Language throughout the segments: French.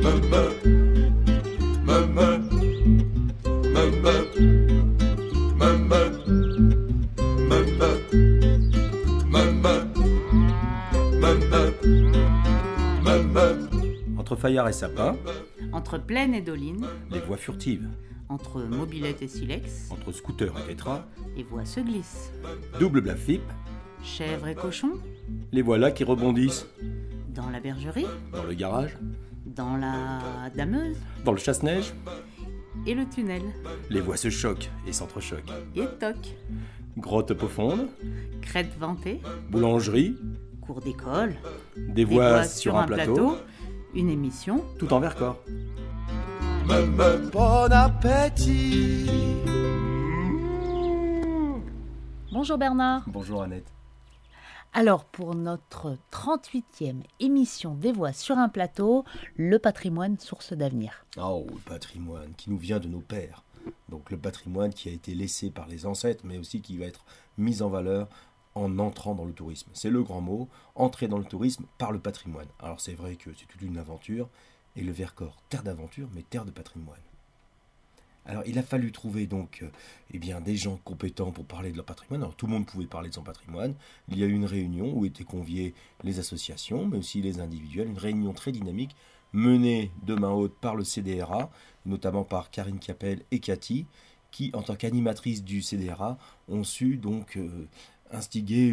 Entre Fayard et Sapin, entre Plaine et Doline, les voies furtives. entre mobilette et silex, Entre scooter et tétra, les voies se glissent. double blafip, Chèvre et cochon, les voilà qui rebondissent. dans la bergerie, Dans le garage, dans la dameuse dans le chasse-neige, et le tunnel, les voies se choquent et s'entrechoquent. et toc, Grotte profonde, crête ventée, boulangerie, cours d'école, des des voies sur un plateau, une émission. tout en Vercors. Bon appétit. Bonjour Bernard. Bonjour Annette. Alors pour notre 38e émission des voix sur un plateau, le patrimoine source d'avenir. Oh, le patrimoine qui nous vient de nos pères. Donc le patrimoine qui a été laissé par les ancêtres, mais aussi qui va être mis en valeur en entrant dans le tourisme. C'est le grand mot, entrer dans le tourisme par le patrimoine. Alors c'est vrai que c'est toute une aventure, et le Vercors, terre d'aventure, mais terre de patrimoine. Alors il a fallu trouver donc des gens compétents pour parler de leur patrimoine. Alors tout le monde pouvait parler de son patrimoine. Il y a eu une réunion où étaient conviés les associations, mais aussi les individuels. Une réunion très dynamique menée de main haute par le CDRA, notamment par Karine Capel et Cathy, qui en tant qu'animatrices du CDRA ont su donc instiguer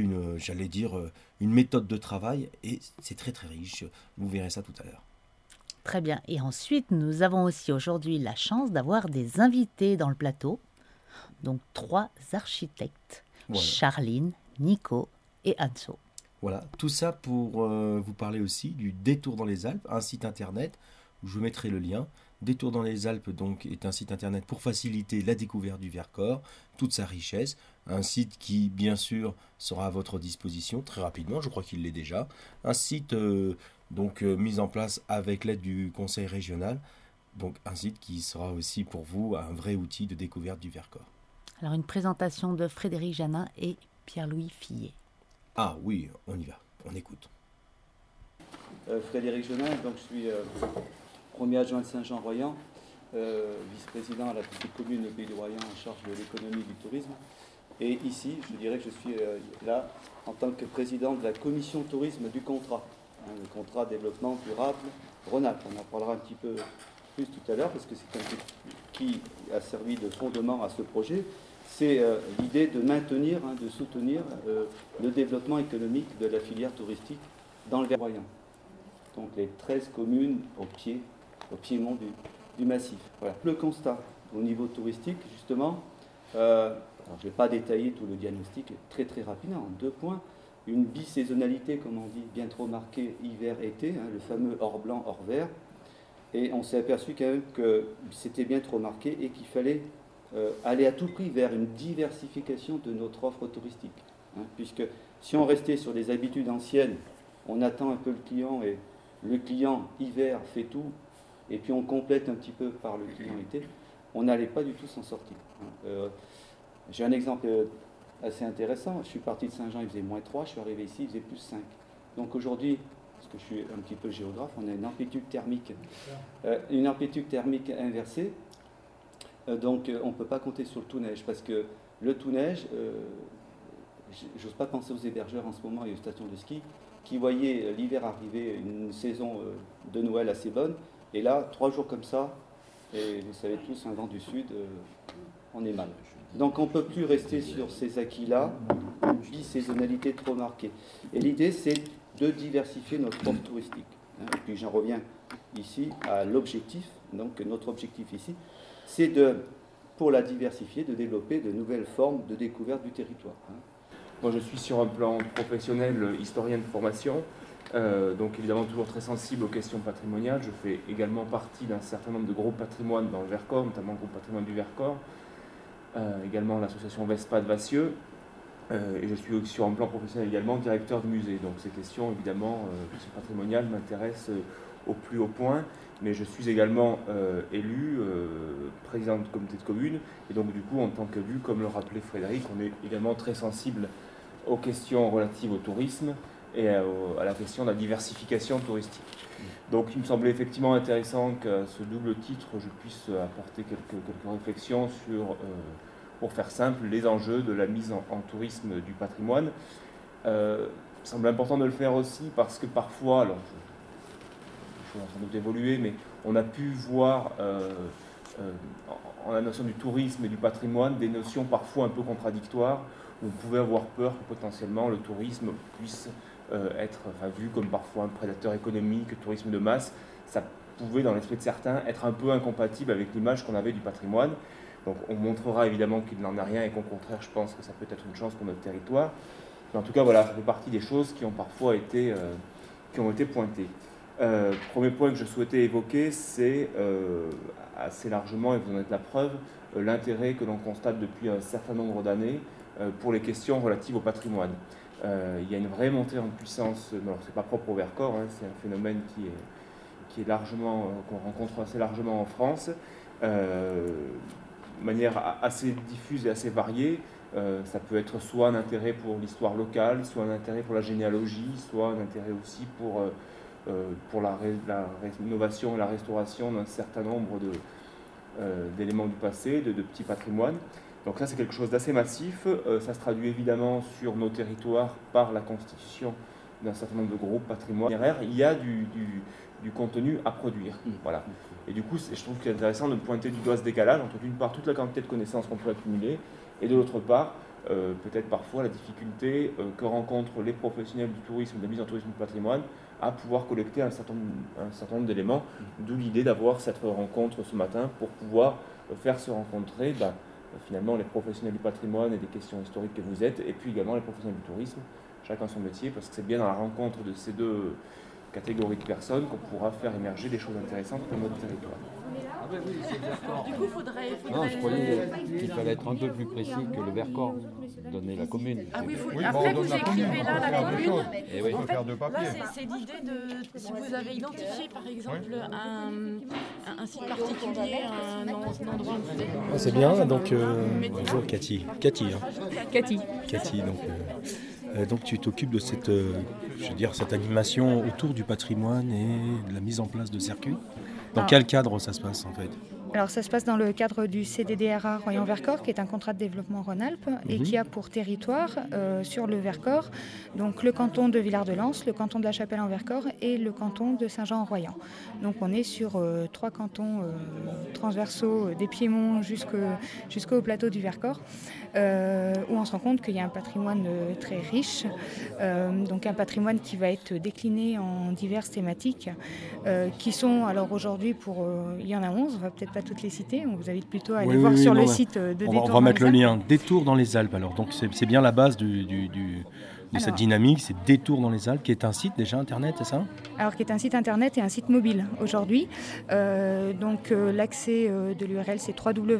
une méthode de travail, et c'est très très riche. Vous verrez ça tout à l'heure. Très bien. Et ensuite, nous avons aussi aujourd'hui la chance d'avoir des invités dans le plateau. Donc 3 architectes, Voilà. Charline, Nico et Anso. Voilà, tout ça pour vous parler aussi du Détour dans les Alpes, un site internet où je mettrai le lien. Détour dans les Alpes donc est un site internet pour faciliter la découverte du Vercors, toute sa richesse. Un site qui bien sûr sera à votre disposition très rapidement, je crois qu'il l'est déjà. Un site mis en place avec l'aide du conseil régional. Donc un site qui sera aussi pour vous un vrai outil de découverte du Vercors. Alors une présentation de Frédéric Janin et Pierre-Louis Fillet. Ah oui, on y va, on écoute. Frédéric Janin, donc je suis premier adjoint de Saint-Jean-Royan, vice-président à la petite commune de Pays du Royan en charge de l'économie du tourisme. Et ici, je dirais que je suis là en tant que président de la commission tourisme du contrat, le contrat développement durable Rhône-Alpes. On en parlera un petit peu plus tout à l'heure parce que c'est un truc qui a servi de fondement à ce projet. C'est l'idée de maintenir, de soutenir le développement économique de la filière touristique dans le Vercors. Donc les 13 communes au piémont du massif. Voilà. Le constat au niveau touristique, justement, je ne vais pas détailler tout le diagnostic, très très rapidement, en 2 points. Une bisaisonnalité, comme on dit, bien trop marquée hiver-été, le fameux hors blanc, hors vert. Et on s'est aperçu quand même que c'était bien trop marqué et qu'il fallait aller à tout prix vers une diversification de notre offre touristique. Puisque si on restait sur des habitudes anciennes, on attend un peu le client et le client hiver fait tout, et puis on complète un petit peu par le client été, on n'allait pas du tout s'en sortir. J'ai un exemple assez intéressant. Je suis parti de Saint-Jean, il faisait -3, je suis arrivé ici, il faisait +5. Donc aujourd'hui, parce que je suis un petit peu géographe, on a une amplitude thermique inversée. Donc on ne peut pas compter sur le tout-neige, parce que le tout-neige, j'ose pas penser aux hébergeurs en ce moment et aux stations de ski, qui voyaient l'hiver arriver, une saison de Noël assez bonne, et là, 3 jours comme ça, et vous savez tous, un vent du sud, on est mal. Donc on ne peut plus rester sur ces acquis-là, une bisaisonnalité trop marquée. Et l'idée, c'est de diversifier notre offre touristique. Et puis j'en reviens ici à l'objectif. Donc notre objectif ici, c'est pour la diversifier, de développer de nouvelles formes de découverte du territoire. Moi, je suis sur un plan professionnel, historien de formation, donc évidemment toujours très sensible aux questions patrimoniales. Je fais également partie d'un certain nombre de groupes patrimoine dans le Vercors, notamment le groupe patrimoine du Vercors, également l'association Vespa de Vassieux, et je suis sur un plan professionnel également directeur de musée. Donc ces questions, évidemment, questions patrimoniales m'intéressent au plus haut point, mais je suis également élu, président de comité de commune, et donc du coup, en tant qu'élu, comme le rappelait Frédéric, on est également très sensible aux questions relatives au tourisme, et à la question de la diversification touristique. Donc il me semblait effectivement intéressant qu'à ce double titre, je puisse apporter quelques réflexions sur, pour faire simple, les enjeux de la mise en tourisme du patrimoine. Il me semble important de le faire aussi parce que parfois, alors je suis en train d'évoluer, mais on a pu voir en la notion du tourisme et du patrimoine des notions parfois un peu contradictoires, où on pouvait avoir peur que potentiellement le tourisme puisse être vu comme parfois un prédateur économique, le tourisme de masse. Ça pouvait, dans l'esprit de certains, être un peu incompatible avec l'image qu'on avait du patrimoine. Donc on montrera évidemment qu'il n'en est rien et qu'au contraire, je pense que ça peut être une chance pour notre territoire. Mais en tout cas, voilà, ça fait partie des choses qui ont parfois été, pointées. Premier point que je souhaitais évoquer, c'est assez largement, et vous en êtes la preuve, l'intérêt que l'on constate depuis un certain nombre d'années pour les questions relatives au patrimoine. Il y a une vraie montée en puissance, alors c'est pas propre au Vercors, hein, c'est un phénomène qui est largement, qu'on rencontre assez largement en France, de manière assez diffuse et assez variée. Ça peut être soit un intérêt pour l'histoire locale, soit un intérêt pour la généalogie, soit un intérêt aussi pour la rénovation et la restauration d'un certain nombre d'éléments du passé, de petits patrimoines. Donc ça, c'est quelque chose d'assez massif. Ça se traduit évidemment sur nos territoires par la constitution d'un certain nombre de groupes patrimoniaux. Il y a du contenu à produire. Voilà. Et du coup, je trouve qu'il est intéressant de pointer du doigt ce décalage entre d'une part toute la quantité de connaissances qu'on peut accumuler et de l'autre part, peut-être parfois la difficulté que rencontrent les professionnels du tourisme, de la mise en tourisme du patrimoine, à pouvoir collecter un certain nombre d'éléments, d'où l'idée d'avoir cette rencontre ce matin pour pouvoir faire se rencontrer finalement les professionnels du patrimoine et des questions historiques que vous êtes, et puis également les professionnels du tourisme, chacun son métier, parce que c'est bien dans la rencontre de ces deux catégories de personnes qu'on pourra faire émerger des choses intéressantes pour notre territoire. Du coup, faudrait... Non, je croyais qu'il fallait être un peu plus précis que le Vercors, donner la commune. Ah oui, après vous écrivez là la commune. Et oui. En fait, là, c'est l'idée de, si vous avez identifié par exemple un site particulier, un endroit où vous êtes... C'est bien, donc bonjour Cathy. Cathy. Donc tu t'occupes de cette animation autour du patrimoine et de la mise en place de circuits. Dans quel cadre ça se passe en fait ? Alors ça se passe dans le cadre du CDDRA Royan-Vercors, qui est un contrat de développement Rhône-Alpes et qui a pour territoire sur le Vercors, donc le canton de Villard-de-Lans, le canton de la Chapelle-en-Vercors et le canton de Saint-Jean-en-Royan. Donc on est sur 3 cantons transversaux des Piémonts jusqu'au plateau du Vercors, où on se rend compte qu'il y a un patrimoine très riche, donc un patrimoine qui va être décliné en diverses thématiques, qui sont, alors aujourd'hui, il y en a 11, on va peut-être pas toutes les citer, on vous invite plutôt à aller voir sur le site de Détour dans les Alpes. On va mettre le lien, Détour dans les Alpes, alors donc c'est bien la base de cette dynamique, c'est Détour dans les Alpes, qui est un site déjà internet, c'est ça ? Alors qui est un site internet et un site mobile aujourd'hui. L'accès de l'URL c'est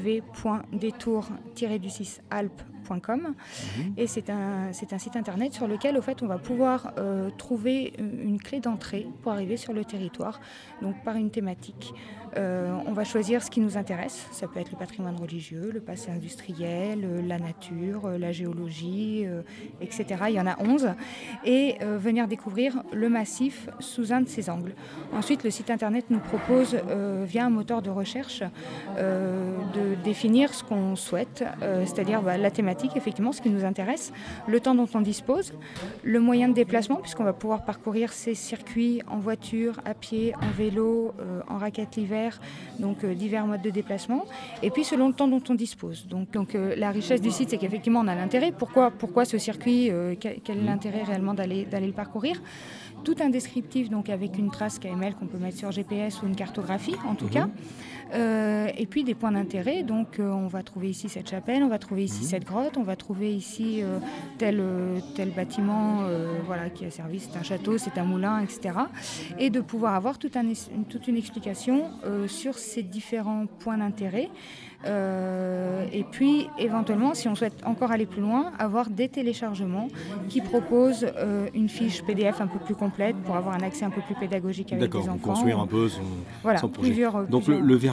www.détour-alpes.com et c'est un site internet sur lequel au fait on va pouvoir trouver une clé d'entrée pour arriver sur le territoire, donc par une thématique. On va choisir ce qui nous intéresse, ça peut être le patrimoine religieux, le passé industriel, la nature, la géologie, etc. Il y en a 11, et venir découvrir le massif sous un de ses angles. Ensuite, le site internet nous propose, via un moteur de recherche, de définir ce qu'on souhaite, c'est-à-dire la thématique, effectivement, ce qui nous intéresse, le temps dont on dispose, le moyen de déplacement, puisqu'on va pouvoir parcourir ces circuits en voiture, à pied, en vélo, en raquette l'hiver, donc divers modes de déplacement, et puis selon le temps dont on dispose. Donc la richesse du site, c'est qu'effectivement on a l'intérêt. Pourquoi ce circuit, quel est l'intérêt réellement d'aller le parcourir ? Tout un descriptif, donc avec une trace KML qu'on peut mettre sur GPS ou une cartographie en tout cas. Et puis des points d'intérêt, donc on va trouver ici cette chapelle, on va trouver ici cette grotte, on va trouver ici tel bâtiment qui a servi, c'est un château, c'est un moulin, etc. Et de pouvoir avoir toute une explication sur ces différents points d'intérêt. Et puis éventuellement, si on souhaite encore aller plus loin, avoir des téléchargements qui proposent une fiche PDF un peu plus complète pour avoir un accès un peu plus pédagogique avec les enfants. D'accord, construire un peu son projet. Plusieurs Donc le Vercors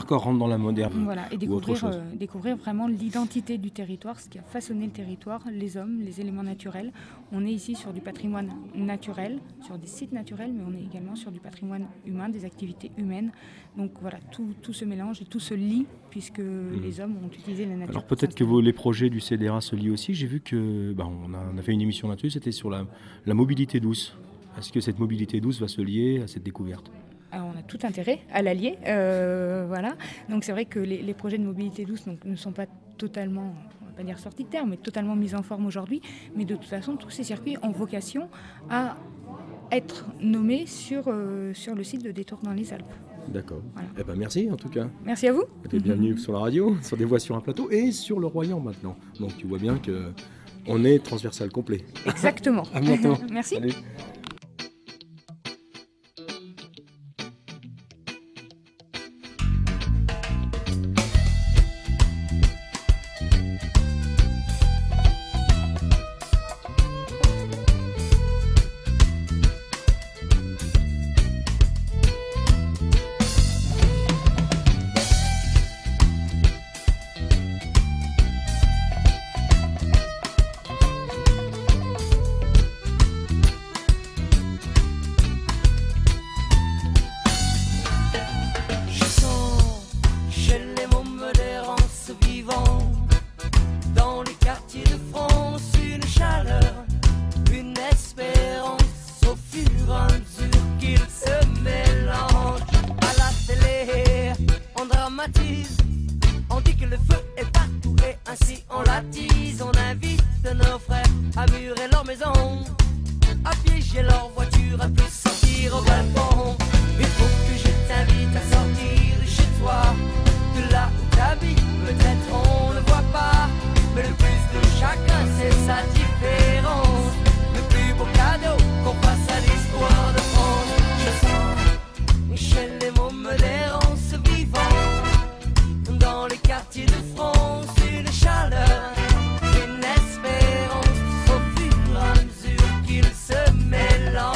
Vercors rentre dans la moderne. Voilà, et ou autre chose. découvrir vraiment l'identité du territoire, ce qui a façonné le territoire, les hommes, les éléments naturels. On est ici sur du patrimoine naturel, sur des sites naturels, mais on est également sur du patrimoine humain, des activités humaines. Donc voilà, tout se mélange et tout se lie, puisque les hommes ont utilisé la nature. Alors peut-être que les projets du CDRA se lient aussi. J'ai vu que on a fait une émission là-dessus, c'était sur la mobilité douce. Est-ce que cette mobilité douce va se lier à cette découverte ? Alors, on a tout intérêt à l'allier, voilà. Donc c'est vrai que les projets de mobilité douce ne sont pas totalement, on ne va pas dire sortis de terre, mais totalement mis en forme aujourd'hui. Mais de toute façon, tous ces circuits ont vocation à être nommés sur le site de Détour dans les Alpes. D'accord. Voilà. Eh ben merci en tout cas. Merci à vous. Bienvenue sur la radio, sur Des Voix sur un plateau et sur le Royan maintenant. Donc tu vois bien qu'on est transversal complet. Exactement. À bientôt. Merci. Salut. On dit que le feu est partout et ainsi on l'attise. On invite nos frères à murer leur maison, à piéger leur voiture, à plus sortir au balcon. Il faut que je t'invite à sortir de chez toi, de là où t'habites. Peut-être on ne voit pas, mais le plus de chacun c'est sa différence. Le plus beau cadeau qu'on fasse à l'histoire de France. Je sens chez les mômes d'errance vivants dans les quartiers de France une chaleur, une espérance au fur et à mesure qu'ils se mélangent.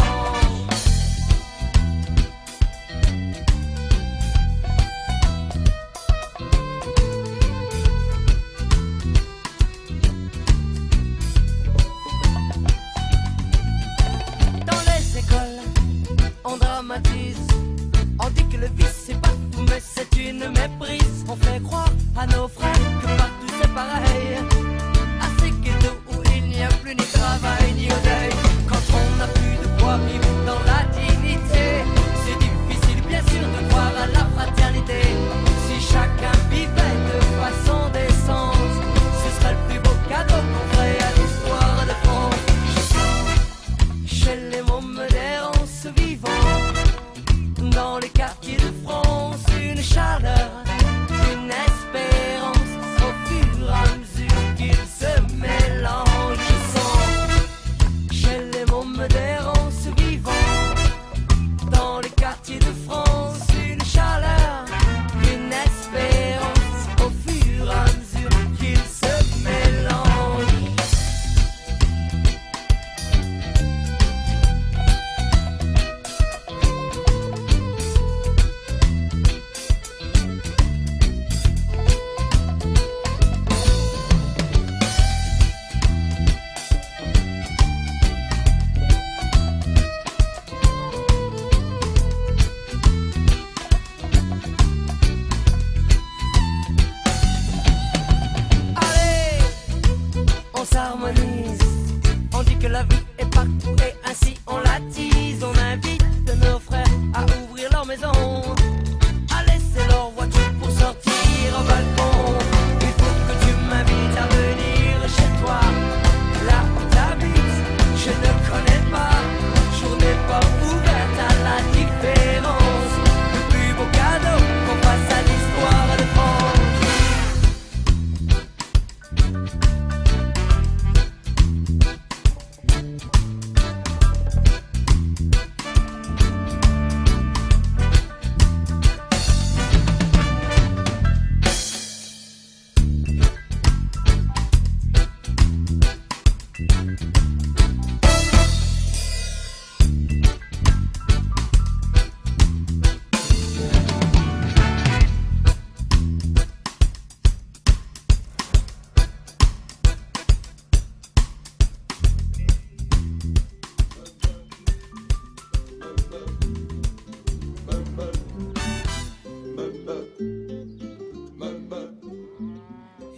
Dans les écoles, on dramatise. On dit que le vice c'est partout, mais c'est une méprise. On fait croire à nos frères que partout c'est pareil. À ces ghettos où il n'y a plus ni travail ni oseille. Quand on n'a plus de quoi vivre dans la dignité, c'est difficile bien sûr de croire à la fraternité. Si chacun vivait de façon décente, ce serait le plus beau cadeau qu'on ferait à l'histoire de France. Je sens chez les mômes d'errance vivants dans les quartiers de France une chaleur, une espérance au fur et à mesure qu'ils se mélangent. Je sens chez les mômes d'errance vivants dans les quartiers de France une chaleur, une espérance au fur et à mesure qu'ils se mélangent.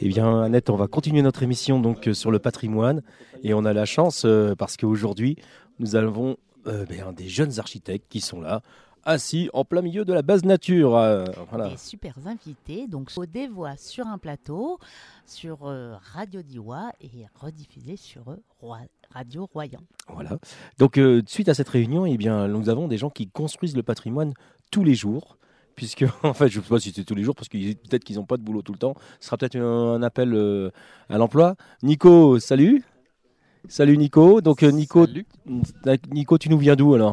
Eh bien, Annette, on va continuer notre émission donc sur le patrimoine et on a la chance parce qu'aujourd'hui, nous avons des jeunes architectes qui sont là, assis en plein milieu de la base nature. Voilà. Des super invités, donc des voix sur un plateau, sur Radio Diois et rediffusé sur Radio Royan. Voilà. Donc, suite à cette réunion, eh bien, nous avons des gens qui construisent le patrimoine tous les jours. Puisque, en fait, je ne sais pas si c'est tous les jours, parce que peut-être qu'ils n'ont pas de boulot tout le temps. Ce sera peut-être un appel à l'emploi. Nico, salut. Salut Nico. Donc, Nico, tu nous viens d'où alors ?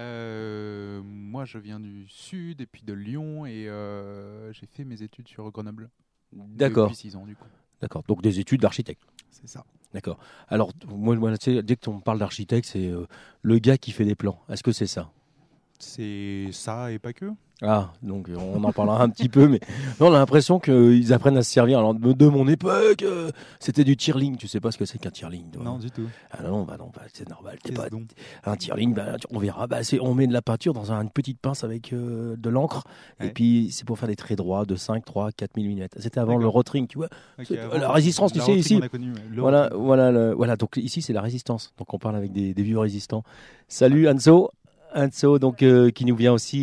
Moi, je viens du sud et puis de Lyon et j'ai fait mes études sur Grenoble. D'accord. Depuis 6 ans, du coup. D'accord. Donc, des études d'architecte. C'est ça. D'accord. Alors, moi tu sais, dès qu'on parle d'architecte, c'est le gars qui fait des plans. Est-ce que c'est ça ? C'est ça et pas que. Ah, donc on en parlera un petit peu, mais non, on a l'impression qu'ils apprennent à se servir. Alors, de mon époque, c'était du tirling. Tu sais pas ce que c'est qu'un tirling, toi ? Non, du tout. Ah non, c'est normal. T'es pas un tirling. On verra. On met de la peinture dans une petite pince avec de l'encre, et puis c'est pour faire des traits droits de 5, 3, 4 mm. C'était avant le rotring, tu vois. Okay, la résistance, tu sais, ici. Voilà. Donc ici, c'est la résistance. Donc on parle avec des vieux résistants. Salut Anso. Anso, donc qui nous vient aussi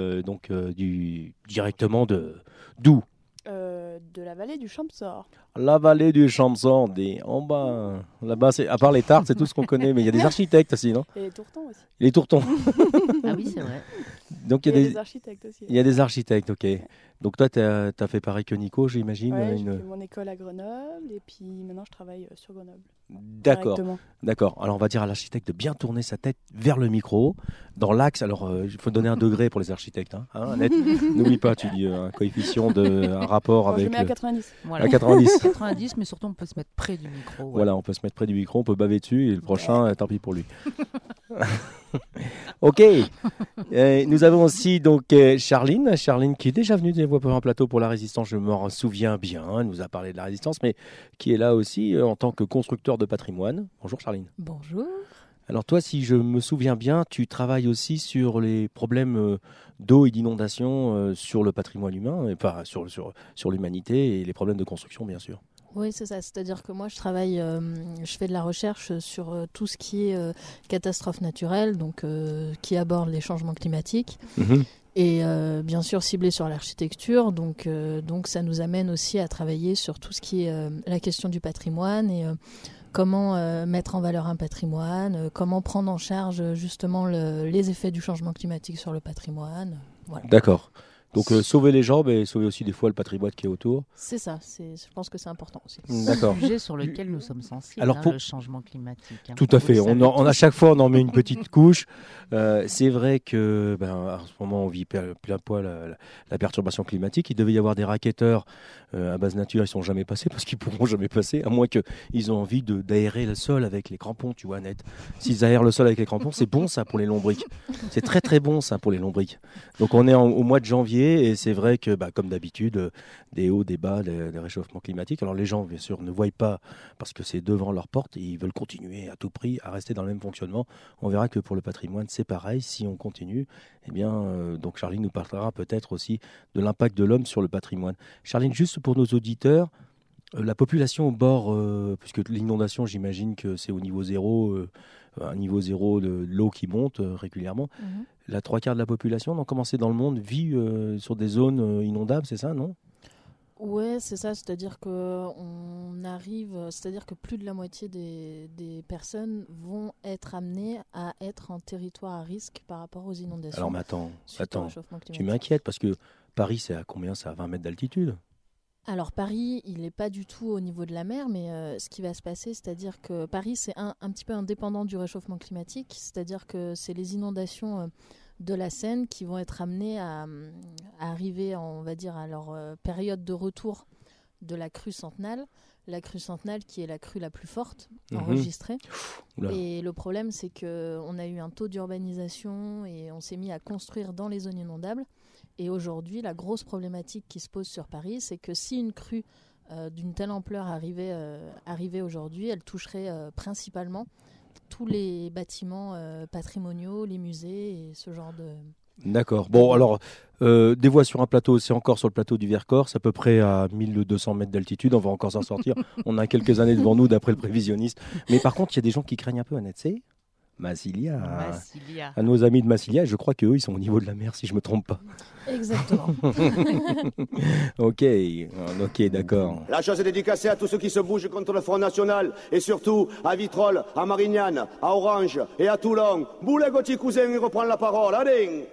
directement d'où ? De la vallée du Champsaur. La vallée du Champsaur, en bas. Là-bas, à part les tartes, c'est tout ce qu'on connaît, mais il y a des architectes aussi, non ? Et les tourtons aussi. Les tourtons. Ah oui, c'est vrai. Donc, il y a des architectes aussi. Il y a des architectes, ok. Donc toi, tu as fait pareil que Nico, j'imagine. Ouais, j'ai fait mon école à Grenoble et puis maintenant je travaille sur Grenoble. D'accord. Alors on va dire à l'architecte de bien tourner sa tête vers le micro, dans l'axe. Alors il faut donner un degré pour les architectes. Annette, n'oublie pas, tu dis un coefficient un rapport avec. Je mets à 90. Voilà. À 90. 90, mais surtout on peut se mettre près du micro. Ouais. Voilà, on peut se mettre près du micro, on peut baver dessus et le prochain, tant pis pour lui. Ok. Nous avons aussi donc Charline qui est déjà venue des voix pour un plateau pour la résistance, je m'en souviens bien, elle nous a parlé de la résistance, mais qui est là aussi en tant que constructeur de patrimoine. Bonjour Charline. Bonjour. Alors toi, si je me souviens bien, tu travailles aussi sur les problèmes d'eau et d'inondation sur le patrimoine humain, enfin sur l'humanité et les problèmes de construction bien sûr. Oui, c'est ça. C'est-à-dire que moi, je fais de la recherche sur tout ce qui est catastrophe naturelle, donc qui aborde les changements climatiques, et bien sûr ciblé sur l'architecture. Donc ça nous amène aussi à travailler sur tout ce qui est la question du patrimoine et comment mettre en valeur un patrimoine, comment prendre en charge justement les effets du changement climatique sur le patrimoine. Voilà. D'accord. Donc sauver les jambes et sauver aussi des fois le patrimoine qui est autour. C'est ça, je pense que c'est important aussi. D'accord. C'est un sujet sur lequel nous sommes sensibles, alors le changement climatique. Tout à fait, à chaque fois on en met une petite couche. C'est vrai que en ce moment on vit plein poil la perturbation climatique. Il devait y avoir des racketteurs à base nature, ils ne sont jamais passés parce qu'ils ne pourront jamais passer, à moins qu'ils ont envie d'aérer le sol avec les crampons, tu vois Annette. S'ils aèrent le sol avec les crampons, c'est bon ça pour les lombriques. C'est très très bon ça pour les lombriques. Donc on est au mois de janvier. Et c'est vrai que, comme d'habitude, des hauts, des bas, des réchauffements climatiques. Alors les gens, bien sûr, ne voient pas parce que c'est devant leur porte et ils veulent continuer à tout prix à rester dans le même fonctionnement. On verra que pour le patrimoine, c'est pareil. Si on continue, donc Charline nous parlera peut-être aussi de l'impact de l'homme sur le patrimoine. Charline, juste pour nos auditeurs, la population au bord, puisque l'inondation, j'imagine que c'est au niveau zéro, un niveau zéro de l'eau qui monte régulièrement. La 3/4 de la population, donc comment c'est dans le monde, vit sur des zones inondables, c'est ça, non ? Ouais, c'est ça, c'est-à-dire que plus de la moitié des personnes vont être amenées à être en territoire à risque par rapport aux inondations. Alors mais attends, tu m'inquiètes parce que Paris, c'est à combien ? C'est à 20 mètres d'altitude ? Alors Paris, il n'est pas du tout au niveau de la mer, mais ce qui va se passer, c'est-à-dire que Paris, c'est un petit peu indépendant du réchauffement climatique, c'est-à-dire que c'est les inondations de la Seine qui vont être amenées à arriver, on va dire, à leur période de retour de la crue centenale. La crue centenale qui est la crue la plus forte enregistrée. Et le problème, c'est qu'on a eu un taux d'urbanisation et on s'est mis à construire dans les zones inondables. Et aujourd'hui, la grosse problématique qui se pose sur Paris, c'est que si une crue d'une telle ampleur arrivait aujourd'hui, elle toucherait principalement tous les bâtiments patrimoniaux, les musées et ce genre D'accord. Bon, alors, des voies sur un plateau, c'est encore sur le plateau du Vercors, c'est à peu près à 1200 mètres d'altitude, on va encore s'en sortir. On a quelques années devant nous, d'après le prévisionniste. Mais par contre, il y a des gens qui craignent un peu, Annette, c'est Massilia. À nos amis de Massilia, je crois qu'eux, ils sont au niveau de la mer, si je ne me trompe pas. Exactement. Ok, d'accord. La chose est dédicacée à tous ceux qui se bougent contre le Front National et surtout à Vitrolles, à Marignane, à Orange et à Toulon. Boulet Gauthier Cousin, il reprend la parole. Allez.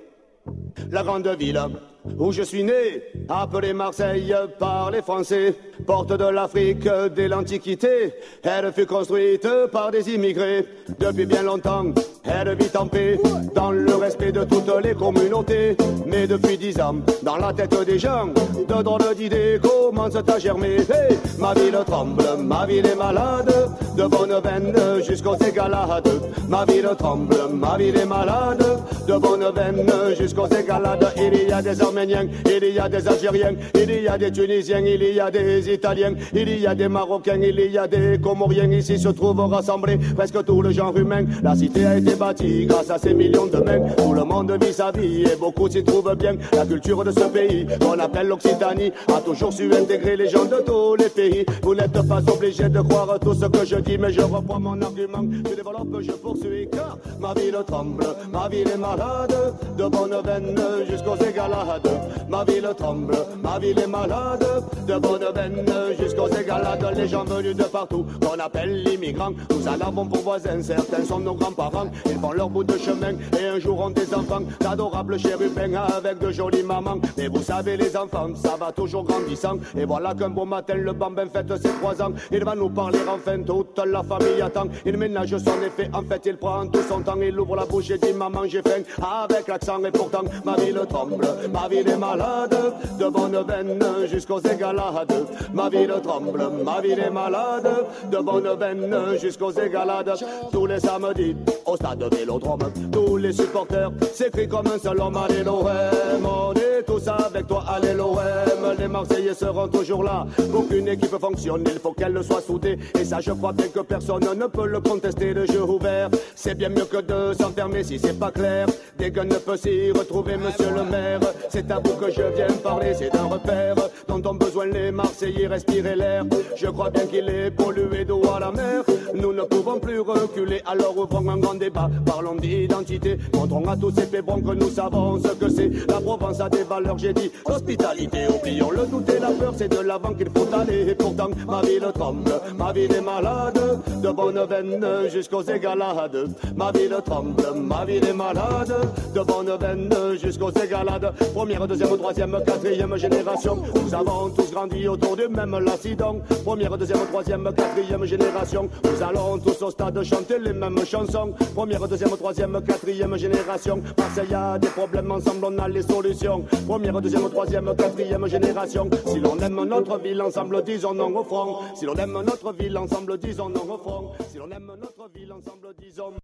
La grande ville où je suis né, appelée Marseille par les Français, porte de l'Afrique dès l'Antiquité. Elle fut construite par des immigrés. Depuis bien longtemps, elle vit en paix, dans le respect de toutes les communautés. Mais depuis 10 ans, dans la tête des gens, de drôles d'idées commencent à germer. Hey, ma ville tremble, ma ville est malade, de bonnes veines jusqu'aux égalades. Ma ville tremble, ma ville est malade, de bonnes veines jusqu'aux égalades. Il y a des Arméniens, il y a des Algériens, il y a des Tunisiens, il y a des Italiens, il y a des Marocains, il y a des Comoriens. Ici se trouvent rassemblés presque tout le genre humain. La cité a été bâtie grâce à ces millions de mains. Tout le monde vit sa vie et beaucoup s'y trouvent bien. La culture de ce pays, qu'on appelle l'Occitanie, a toujours su intégrer les gens de tous les pays. Vous n'êtes pas obligés de croire tout ce que je dis, mais je reprends mon argument, je développe, je poursuis, car ma ville tremble, ma ville est malade, de bonnes veines jusqu'aux égalades. Ma ville tremble, ma ville est malade, de bonnes veines jusqu'aux égalades. Les gens venus de partout, qu'on appelle l'immigrant, nous en avons pour voisins, certains sont nos grands-parents. Ils font leur bout de chemin et un jour ont des enfants, d'adorables chérubins avec de jolies mamans. Mais vous savez les enfants, ça va toujours grandissant. Et voilà qu'un beau matin le bambin fête ses 3 ans. Il va nous parler enfin, toute la famille attend. Il ménage son effet, en fait il prend tout son temps. Il ouvre la bouche et dit maman j'ai faim, avec l'accent. Et pourtant ma ville tremble, ma ville est malade, de bonnes veines jusqu'aux égalades. Ma ville tremble, ma ville est malade, de bonnes veines jusqu'aux égalades. Tous les samedis au stade Vélodrome, tous les supporters s'écrient comme un seul homme. Allez l'OM, on est tous avec toi, allez l'OM. Les Marseillais seront toujours là. Pour qu'une équipe fonctionne, il faut qu'elle soit soudée. Et ça je crois bien que personne ne peut le contester. Le jeu ouvert, c'est bien mieux que de s'enfermer si c'est pas clair. Dès qu'on ne peut s'y retrouver, monsieur le maire, c'est à vous que je viens parler, c'est d'un repère dont ont besoin les Marseillais, respirer l'air. Je crois bien qu'il est pollué d'eau à la mer. Nous ne pouvons plus reculer, alors ouvrons un grand débat. Parlons d'identité, montrons à tous ces pébrons que nous savons ce que c'est. La Provence a des valeurs, j'ai dit hospitalité. Oublions le doute et la peur, c'est de l'avant qu'il faut aller. Et pourtant, ma ville tremble, ma ville est malade, de bonnes veines jusqu'aux égalades. Ma ville tremble, ma ville est malade, de bonnes veines jusqu'aux égalades. Première, deuxième, troisième, quatrième génération, nous avons tous grandi autour du même lacidon. Première, deuxième, troisième, quatrième génération, nous allons tous au stade chanter les mêmes chansons. Première, deuxième, troisième, quatrième génération, Marseille a des problèmes, ensemble on a les solutions. Première, deuxième, troisième, quatrième génération, si l'on aime notre ville ensemble, disons non au front. Si l'on aime notre ville ensemble, disons non au front. Si l'on aime notre ville ensemble, disons...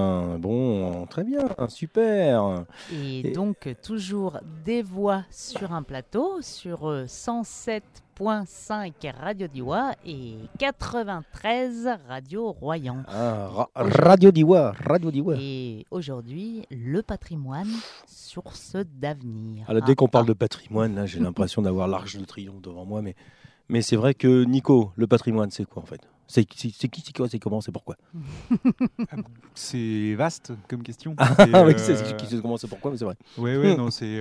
Bon, très bien, super. Et donc, toujours des voix sur un plateau, sur 107.5 Radio Diois et 93 Radio Royan. Radio Diois. Et aujourd'hui, le patrimoine, source d'avenir. Alors, dès qu'on parle de patrimoine, là, j'ai l'impression d'avoir l'Arc de Triomphe devant moi, mais c'est vrai que, Nico, le patrimoine, c'est quoi en fait ? C'est qui, c'est quoi, c'est comment, c'est pourquoi ? C'est vaste comme question. Oui, c'est comment, c'est pourquoi, mais c'est vrai. Oui, non, c'est,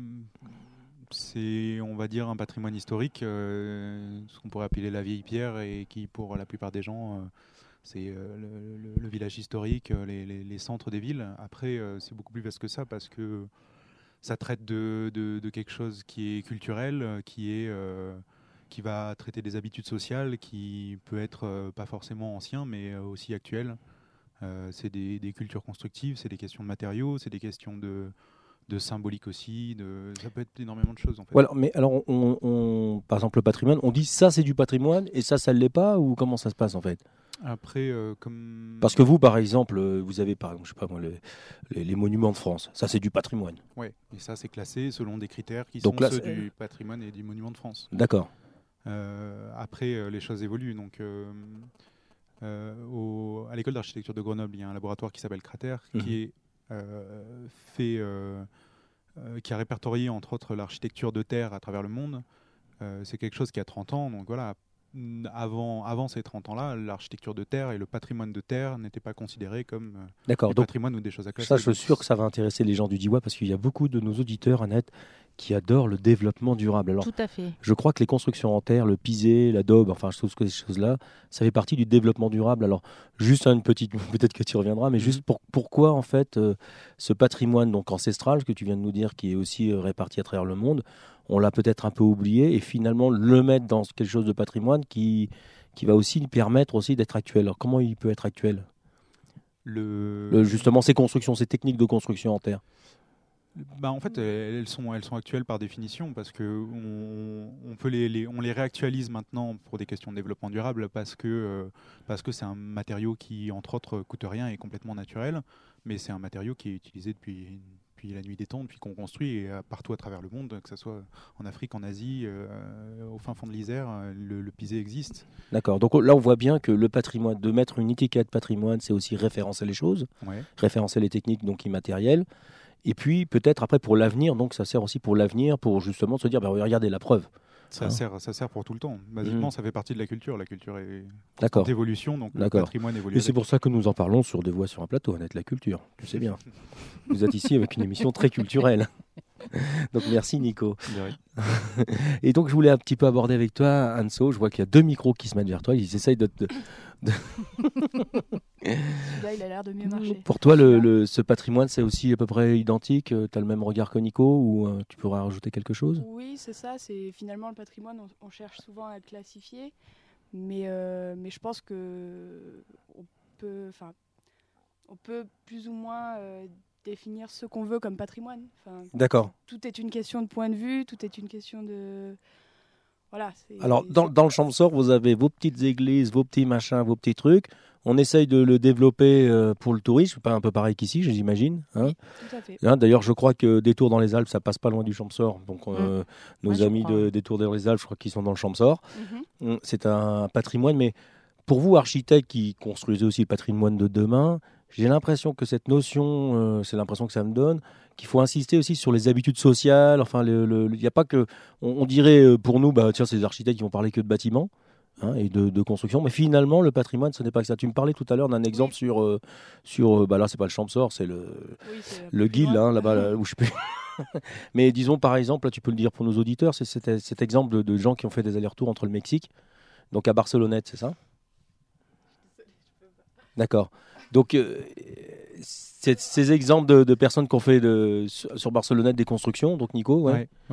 on va dire, un patrimoine historique, ce qu'on pourrait appeler la vieille pierre, et qui, pour la plupart des gens, c'est le village historique, les centres des villes. Après, c'est beaucoup plus vaste que ça, parce que ça traite de quelque chose qui est culturel, qui va traiter des habitudes sociales, qui peut être pas forcément ancien, mais aussi actuel. C'est des cultures constructives, c'est des questions de matériaux, c'est des questions de symbolique aussi, ça peut être énormément de choses en fait. Voilà, mais alors, par exemple, le patrimoine, on dit ça c'est du patrimoine et ça ne l'est pas, ou comment ça se passe en fait ? Après, comme... Parce que vous, par exemple, vous avez, par exemple, je sais pas moi, les monuments de France, ça c'est du patrimoine. Oui, et ça c'est classé selon des critères qui sont ceux du patrimoine et du monument de France. D'accord. Après, les choses évoluent. Donc, à l'école d'architecture de Grenoble, il y a un laboratoire qui s'appelle Cratère, qui est fait qui a répertorié entre autres l'architecture de terre à travers le monde. C'est quelque chose qui a 30 ans, donc voilà. Avant ces 30 ans-là, l'architecture de terre et le patrimoine de terre n'étaient pas considérés comme du patrimoine ou des choses à classer. Ça, je suis sûr que ça va intéresser les gens du Diois parce qu'il y a beaucoup de nos auditeurs, Annette, qui adorent le développement durable. Alors, tout à fait. Je crois que les constructions en terre, le pisé, l'adobe, enfin, je trouve que ces choses-là, ça fait partie du développement durable. Alors, juste une petite, peut-être que tu reviendras, mais juste pourquoi, en fait, ce patrimoine donc ancestral, que tu viens de nous dire, qui est aussi réparti à travers le monde, on l'a peut-être un peu oublié, et finalement le mettre dans quelque chose de patrimoine qui va aussi lui permettre aussi d'être actuel. Alors, comment il peut être actuel ? Justement, ces constructions, ces techniques de construction en terre. En fait, elles sont actuelles par définition parce que on les réactualise maintenant pour des questions de développement durable parce que c'est un matériau qui, entre autres, coûte rien et est complètement naturel, mais c'est un matériau qui est utilisé depuis la nuit des temps, depuis qu'on construit et partout à travers le monde, que ce soit en Afrique, en Asie, au fin fond de l'Isère, le pisé existe. D'accord, donc là on voit bien que le patrimoine, de mettre une étiquette patrimoine, c'est aussi référencer les choses, référencer les techniques donc immatérielles. Et puis peut-être après pour l'avenir, donc ça sert aussi pour l'avenir, pour justement se dire, regardez la preuve. Ça sert pour tout le temps. Basiquement, ça fait partie de la culture. La culture est en évolution, donc le patrimoine évolue. Et c'est pour ça que nous en parlons sur Des Voix sur un plateau, Annette, la culture. Tu sais bien. Vous êtes ici avec une émission très culturelle. Donc merci Nico. Et donc je voulais un petit peu aborder avec toi, Anso. Je vois qu'il y a 2 micros qui se mettent vers toi. Ils essayent de... Là, il a l'air de mieux marcher. Pour toi, ce patrimoine, c'est aussi à peu près identique. Tu as le même regard que Nico ou tu pourrais rajouter quelque chose ? Oui, c'est ça. C'est finalement le patrimoine. On cherche souvent à le classifier, mais je pense que on peut plus ou moins définir ce qu'on veut comme patrimoine. D'accord. Tout est une question de point de vue. Tout est une question de... Voilà, alors, dans le Champsaur, vous avez vos petites églises, vos petits machins, vos petits trucs. On essaye de le développer pour le tourisme, pas un peu pareil qu'ici, j'imagine. Oui, tout à fait. D'ailleurs, je crois que Détour dans les Alpes, ça passe pas loin du Champsaur. Donc, nos amis de Détour dans les Alpes, je crois qu'ils sont dans le Champsaur. C'est un patrimoine, mais pour vous, architectes qui construisez aussi le patrimoine de demain, j'ai l'impression que cette notion, c'est l'impression que ça me donne, qu'il faut insister aussi sur les habitudes sociales. Enfin, il n'y a pas que... On dirait pour nous, tiens, c'est des architectes qui vont parler que de bâtiments et de construction. Mais finalement, le patrimoine, ce n'est pas que ça. Tu me parlais tout à l'heure d'un exemple sur là, c'est pas le Champsaur, c'est le Guil, là-bas, où je peux... Mais disons, par exemple, là, tu peux le dire pour nos auditeurs, c'est cet exemple de gens qui ont fait des allers-retours entre le Mexique, donc à Barcelonnette, c'est ça ? D'accord. Donc, ces exemples de personnes qui ont fait sur Barcelonnette des constructions, donc Nico,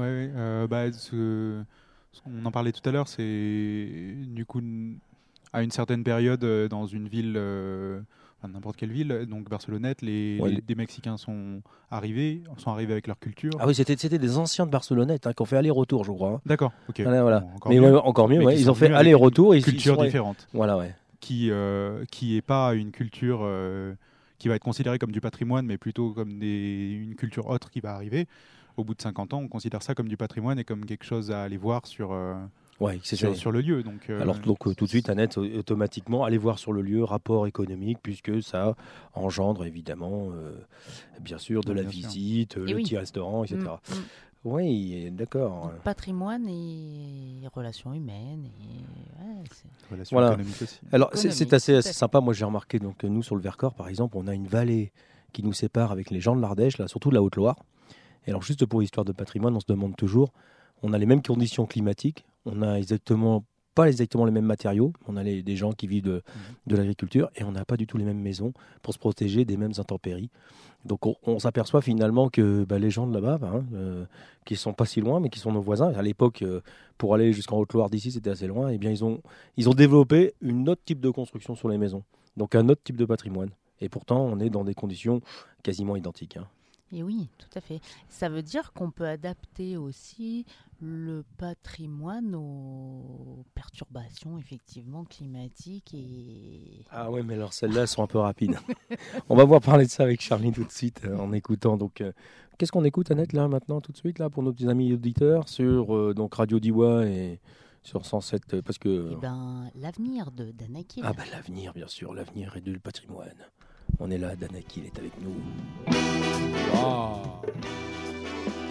on en parlait tout à l'heure, c'est du coup à une certaine période dans une ville, n'importe quelle ville, donc Barcelonnette, des Mexicains sont arrivés avec leur culture. Ah oui, c'était des anciens de Barcelonnette qui ont fait aller-retour, je crois. D'accord, ok. Voilà. Bon, encore mieux, ils ont fait aller-retour. Culture différente. Voilà, ouais. Qui est pas une culture qui va être considérée comme du patrimoine, mais plutôt comme une culture autre qui va arriver. Au bout de 50 ans, on considère ça comme du patrimoine et comme quelque chose à aller voir sur le lieu. Donc, alors tout de suite, Annette, automatiquement, aller voir sur le lieu, rapport économique, puisque ça engendre évidemment, bien sûr, de la visite, le petit restaurant, etc. Oui, d'accord. Donc, patrimoine et relations humaines. Relations économiques aussi. Alors, c'est assez sympa. Moi, j'ai remarqué, donc, nous, sur le Vercors, par exemple, on a une vallée qui nous sépare avec les gens de l'Ardèche, là, surtout de la Haute-Loire. Et alors, juste pour l'histoire de patrimoine, on se demande toujours, on a les mêmes conditions climatiques, on n'a pas exactement les mêmes matériaux, on a des gens qui vivent de l'agriculture, et on n'a pas du tout les mêmes maisons pour se protéger des mêmes intempéries. Donc on s'aperçoit finalement que les gens de là-bas, qui sont pas si loin, mais qui sont nos voisins, à l'époque, pour aller jusqu'en Haute-Loire d'ici, c'était assez loin, et bien ils ont développé une autre type de construction sur les maisons, donc un autre type de patrimoine. Et pourtant, on est dans des conditions quasiment identiques. Et oui, tout à fait. Ça veut dire qu'on peut adapter aussi le patrimoine aux perturbations effectivement climatiques et... Ah ouais, mais alors celles-là elles sont un peu rapides. On va voir parler de ça avec Charline tout de suite en écoutant. Donc, qu'est-ce qu'on écoute, Annette, là maintenant tout de suite là pour nos petits amis auditeurs sur donc Radio Diois et sur 107 parce que. L'avenir de Danakil. Ah l'avenir, bien sûr, l'avenir est du patrimoine. On est là, Danakil est avec nous. Wow.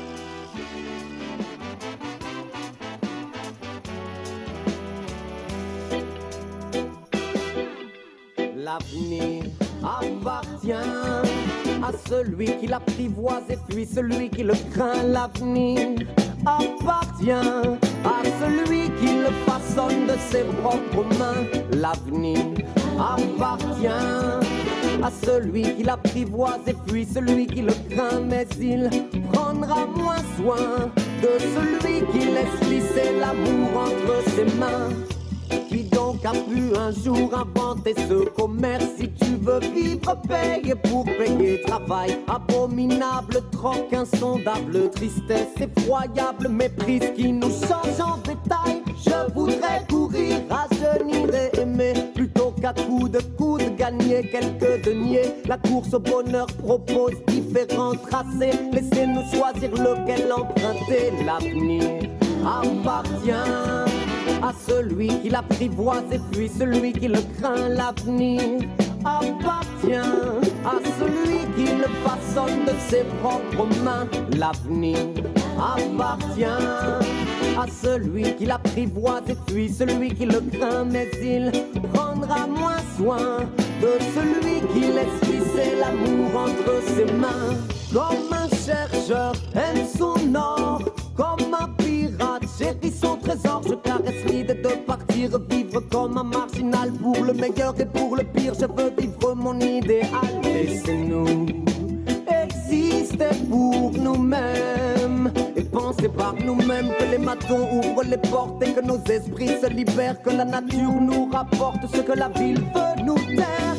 L'avenir appartient à celui qui l'apprivoise et fuit celui qui le craint. L'avenir appartient à celui qui le façonne de ses propres mains. L'avenir appartient à celui qui l'apprivoise et fuit celui qui le craint. Mais il prendra moins soin de celui qui laisse glisser l'amour entre ses mains. Qui donc a pu un jour inventer ce commerce? Si tu veux vivre, paye pour payer. Travail abominable, troc insondable, tristesse effroyable, méprise qui nous change en détail. Je voudrais courir, rajeunir et aimer, plutôt qu'à coups de coude gagner quelques deniers. La course au bonheur propose différents tracés. Laissez-nous choisir lequel emprunter. L'avenir appartient à celui qui l'apprivoise et fuit celui qui le craint. L'avenir appartient à celui qui le façonne de ses propres mains. L'avenir appartient à celui qui l'apprivoise et fuit celui qui le craint. Mais il prendra moins soin de celui qui laisse glisser l'amour entre ses mains. Comme un chercheur aime son or, comme un pirate chérit son trésor, je caresse l'idée de partir vivre comme un marginal. Pour le meilleur et pour le pire, je veux vivre mon idéal. Laissez-nous exister pour nous-mêmes et penser par nous-mêmes, que les matons ouvrent les portes et que nos esprits se libèrent, que la nature nous rapporte ce que la ville veut nous taire.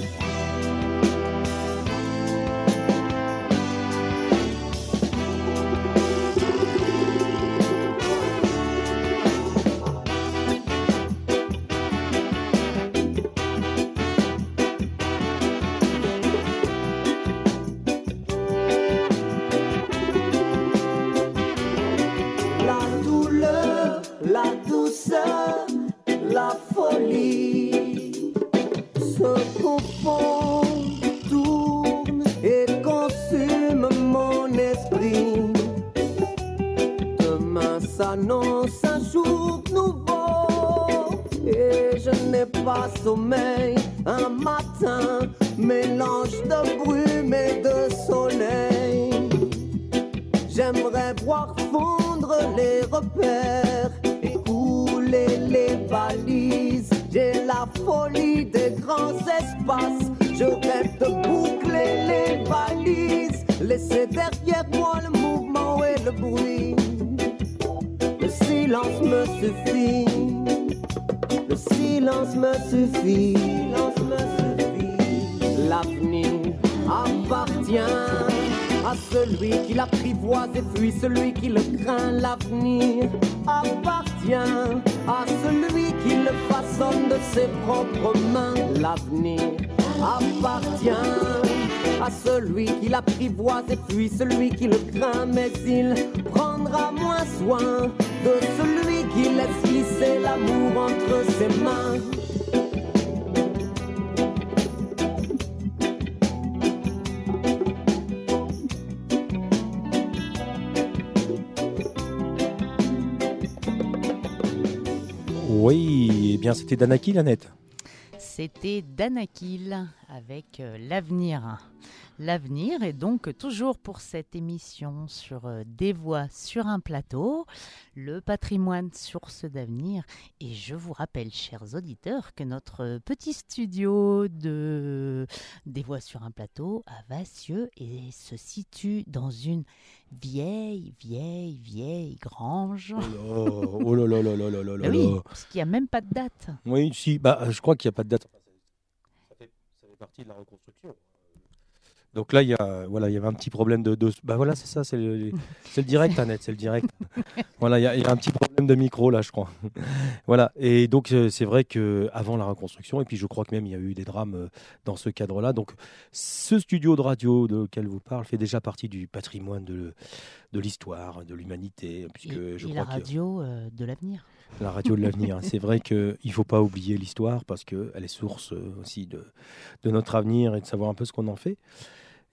La folie se confond, tourne et consume mon esprit. Demain s'annonce un jour nouveau et je n'ai pas sommeil. Un matin, mélange de brume et de soleil. J'aimerais voir fondre les repères, les balises. J'ai la folie des grands espaces. Je rêve de boucler les balises, laisser derrière moi le mouvement et le bruit. Le silence me suffit. Le silence me suffit. L'avenir appartient à celui qui l'apprivoise et fuit celui qui le craint. L'avenir appartient à celui qui le façonne de ses propres mains. L'avenir appartient à celui qui l'apprivoise et fuit celui qui le craint. Mais il prendra moins soin de celui qui laisse glisser l'amour entre ses mains. Oui, eh bien c'était Danakil, Annette. C'était Danakil avec l'avenir. L'avenir est donc toujours pour cette émission sur des voix sur un plateau, le patrimoine source d'avenir. Et je vous rappelle, chers auditeurs, que notre petit studio de des voix sur un plateau à Vassieux et se situe dans une vieille grange. Oh là là là là là là là. Oui, parce qu'il n'y a même pas de date. Oui, si, je crois qu'il n'y a pas de date. Ça fait partie de la reconstruction. Donc là, il y avait un petit problème de voilà, c'est ça, c'est le direct, Annette, c'est le direct. Voilà, il y a un petit problème de micro là, je crois. Voilà, et donc c'est vrai que avant la reconstruction, et puis je crois que même il y a eu des drames dans ce cadre-là. Donc ce studio de radio de lequel vous parle fait déjà partie du patrimoine de l'histoire, de l'humanité, puisque la radio de l'avenir. La radio de l'avenir. C'est vrai qu'il ne faut pas oublier l'histoire parce qu'elle est source aussi de notre avenir et de savoir un peu ce qu'on en fait.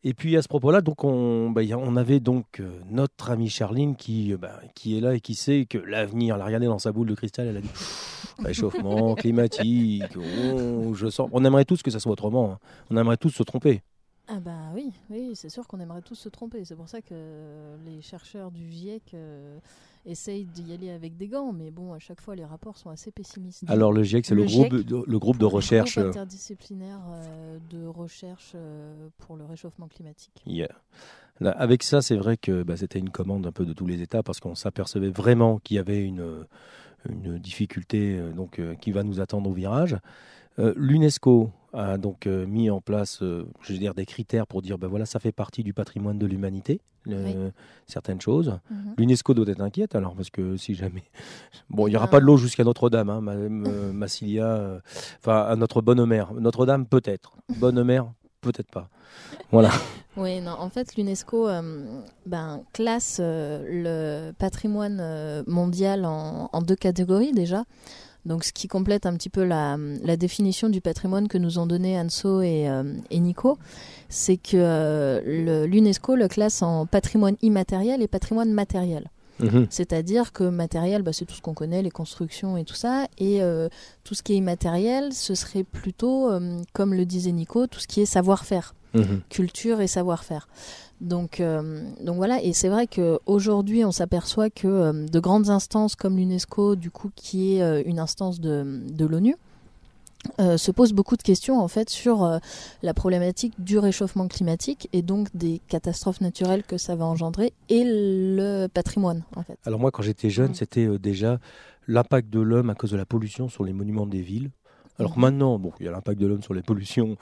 Et puis à ce propos-là, donc on avait donc notre amie Charline qui est là et qui sait que l'avenir, elle a regardé dans sa boule de cristal, elle a dit réchauffement climatique, je sens. On aimerait tous que ça soit autrement, hein. On aimerait tous se tromper. Ah bah oui, c'est sûr qu'on aimerait tous se tromper. C'est pour ça que les chercheurs du GIEC essayent d'y aller avec des gants, mais bon, à chaque fois, les rapports sont assez pessimistes. Alors le GIEC, c'est le groupe de recherche... Le groupe interdisciplinaire de recherche pour le réchauffement climatique. Yeah. Là, avec ça, c'est vrai que c'était une commande un peu de tous les États, parce qu'on s'apercevait vraiment qu'il y avait une difficulté qui va nous attendre au virage. L'UNESCO a donc mis en place des critères pour dire voilà, ça fait partie du patrimoine de l'humanité, certaines choses. L'UNESCO doit être inquiète alors, parce que si jamais... Bon, il n'y aura pas de l'eau jusqu'à Notre-Dame, hein, Massilia, à notre Bonne-Mère. Notre-Dame peut-être, Bonne-Mère peut-être pas. Voilà. Oui, non, en fait, l'UNESCO classe le patrimoine mondial en 2 catégories déjà. Donc, ce qui complète un petit peu la définition du patrimoine que nous ont donné Anso et Nico, c'est que l'UNESCO le classe en patrimoine immatériel et patrimoine matériel. C'est-à-dire que matériel, c'est tout ce qu'on connaît, les constructions et tout ça, et tout ce qui est immatériel, ce serait plutôt, comme le disait Nico, tout ce qui est savoir-faire, culture et savoir-faire. Donc voilà, et c'est vrai qu'aujourd'hui, on s'aperçoit que de grandes instances comme l'UNESCO, du coup, qui est une instance de l'ONU, se posent beaucoup de questions en fait sur la problématique du réchauffement climatique et donc des catastrophes naturelles que ça va engendrer et le patrimoine en fait. Alors moi, quand j'étais jeune, c'était déjà l'impact de l'homme à cause de la pollution sur les monuments des villes. Alors maintenant, il y a l'impact de l'homme sur la pollution,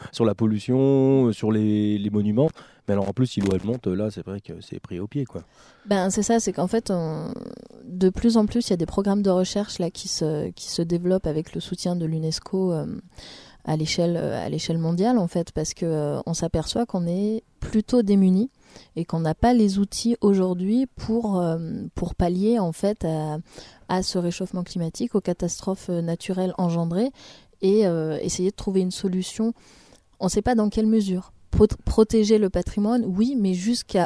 sur les monuments. Mais alors en plus, si l'eau elle monte, là, c'est vrai que c'est pris au pied, quoi. C'est ça, c'est qu'en fait, de plus en plus, il y a des programmes de recherche là qui se développent avec le soutien de l'UNESCO à l'échelle mondiale, en fait, parce que on s'aperçoit qu'on est plutôt démunis et qu'on n'a pas les outils aujourd'hui pour pallier en fait à ce réchauffement climatique, aux catastrophes naturelles engendrées. Et essayer de trouver une solution. On ne sait pas dans quelle mesure. Protéger le patrimoine, oui, mais jusqu'à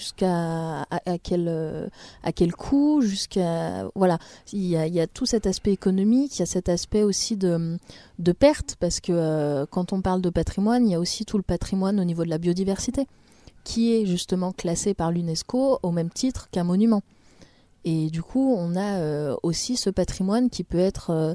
quel coût, voilà. Il y a tout cet aspect économique, il y a cet aspect aussi de perte, parce que quand on parle de patrimoine, il y a aussi tout le patrimoine au niveau de la biodiversité, qui est justement classé par l'UNESCO au même titre qu'un monument. Et du coup, on a aussi ce patrimoine qui peut être,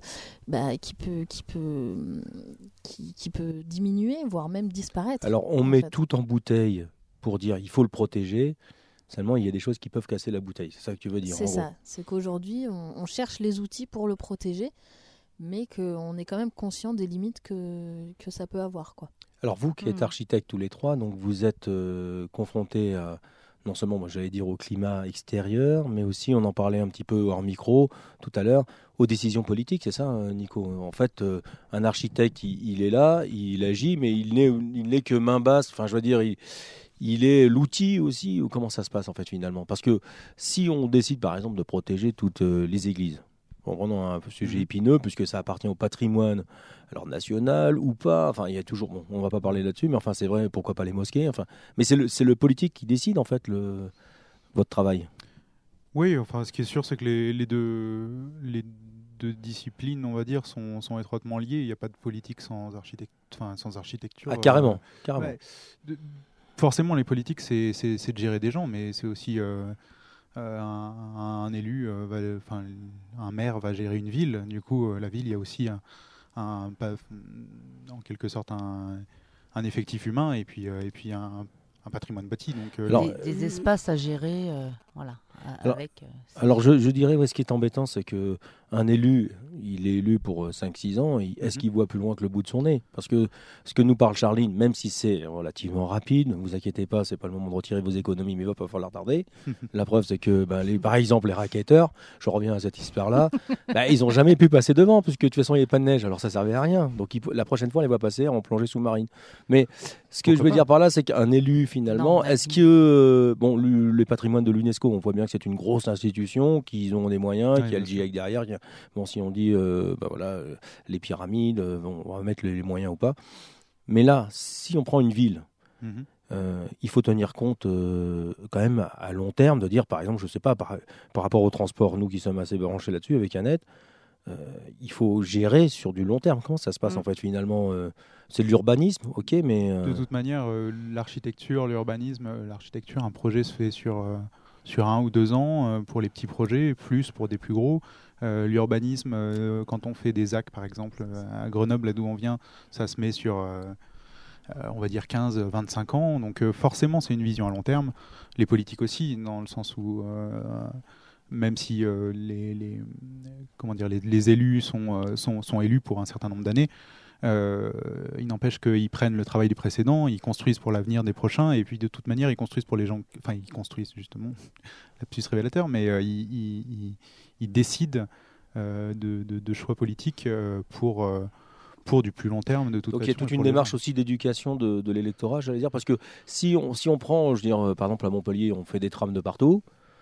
qui peut diminuer, voire même disparaître. Alors, on met tout en bouteille pour dire il faut le protéger. Seulement, il y a des choses qui peuvent casser la bouteille. C'est ça que tu veux dire. C'est ça. C'est qu'aujourd'hui, on cherche les outils pour le protéger, mais qu'on est quand même conscient des limites que ça peut avoir, quoi. Alors, vous qui êtes architectes tous les trois, donc vous êtes confrontés à... Non seulement, j'allais dire, au climat extérieur, mais aussi, on en parlait un petit peu hors micro tout à l'heure, aux décisions politiques, c'est ça, Nico? En fait, un architecte, il est là, il agit, mais il n'est que main basse. Enfin, je veux dire, il est l'outil aussi, ou comment ça se passe, en fait, finalement? Parce que si on décide, par exemple, de protéger toutes les églises, prenons un sujet épineux, puisque ça appartient au patrimoine national ou pas. Enfin, il y a toujours... Bon, on ne va pas parler là-dessus, mais enfin, c'est vrai, pourquoi pas les mosquées. Enfin, mais c'est le politique qui décide, en fait, votre travail. Oui, enfin, ce qui est sûr, c'est que les deux disciplines, on va dire, sont étroitement liées. Il n'y a pas de politique sans architecture. Ah, carrément. Ouais. Forcément, les politiques, c'est de gérer des gens, mais c'est aussi... un élu, un maire va gérer une ville. Du coup, la ville, il y a aussi en quelque sorte un effectif humain et puis un patrimoine bâti. Donc, des espaces à gérer, voilà. Alors je dirais, ce qui est embêtant, c'est qu'un élu, il est élu pour 5-6 ans, est-ce qu'il voit plus loin que le bout de son nez? Parce que ce que nous parle Charline, même si c'est relativement rapide, ne vous inquiétez pas, c'est pas le moment de retirer vos économies, mais il va pas falloir tarder. La preuve, c'est que par exemple, les raquetteurs, je reviens à cette histoire-là, ils n'ont jamais pu passer devant, puisque de toute façon, il n'y avait pas de neige, alors ça servait à rien. Donc la prochaine fois, on les va passer en plongée sous-marine. Mais ce que je veux dire par là, c'est qu'un élu, finalement, est-ce que... le patrimoine de l'UNESCO, on voit bien que c'est une grosse institution, qu'ils ont des moyens, qu'il y a le GIEC derrière. Si on dit, les pyramides, on va mettre les moyens ou pas. Mais là, si on prend une ville, il faut tenir compte quand même à long terme, de dire par exemple, je ne sais pas, par rapport au transport, nous qui sommes assez branchés là-dessus avec Annette, il faut gérer sur du long terme. Comment ça se passe en fait finalement c'est de l'urbanisme, ok, mais... De toute manière, l'architecture, l'urbanisme, un projet se fait sur 1 ou 2 ans pour les petits projets, plus pour des plus gros. L'urbanisme, quand on fait des ZAC par exemple, à Grenoble, là d'où on vient, ça se met sur... on va dire 15-25 ans, donc forcément c'est une vision à long terme. Les politiques aussi, dans le sens où même si les élus sont élus pour un certain nombre d'années, il n'empêche qu'ils prennent le travail du précédent, ils construisent pour l'avenir des prochains, et puis de toute manière ils construisent pour les gens, enfin ils construisent justement, lapsus révélateur, mais ils décident de choix politiques pour du plus long terme de toute façon. Donc il y a toute une démarche aussi d'éducation de l'électorat, j'allais dire, parce que si on prend, je veux dire, par exemple à Montpellier, on fait des trams de partout.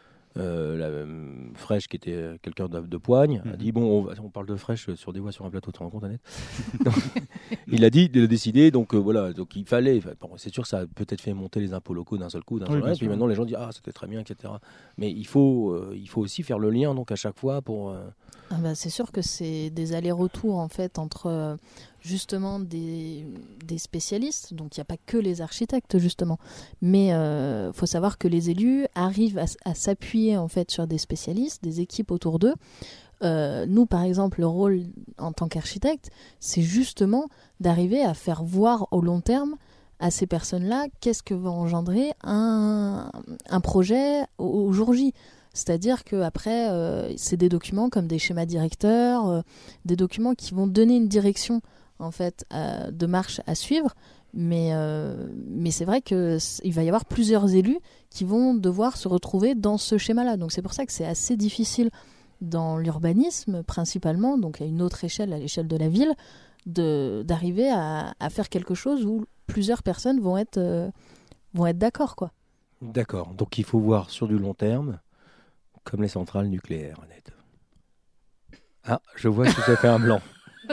Frêche, qui était quelqu'un de Poigne, a dit bon, on parle de Frêche sur des voies sur un plateau, tu te rends compte, Annette? Il a décidé, donc voilà, donc il fallait. Bon, c'est sûr que ça a peut-être fait monter les impôts locaux d'un seul coup, et puis maintenant les gens disent c'était très bien, etc. Mais il faut aussi faire le lien donc à chaque fois pour. C'est sûr que c'est des allers-retours en fait entre justement des spécialistes, donc il n'y a pas que les architectes justement, mais faut savoir que les élus arrivent à s'appuyer en fait sur des spécialistes, des équipes autour d'eux. Nous par exemple, le rôle en tant qu'architecte, c'est justement d'arriver à faire voir au long terme à ces personnes-là qu'est-ce que va engendrer un projet au jour J. C'est-à-dire qu'après, c'est des documents comme des schémas directeurs, des documents qui vont donner une direction en fait, de marche à suivre. Mais c'est vrai qu'il va y avoir plusieurs élus qui vont devoir se retrouver dans ce schéma-là. Donc c'est pour ça que c'est assez difficile dans l'urbanisme principalement, donc à une autre échelle, à l'échelle de la ville, d'arriver à faire quelque chose où plusieurs personnes vont être d'accord, quoi. D'accord, donc il faut voir sur du long terme, comme les centrales nucléaires, Annette. Ah, je vois que ça fait un blanc.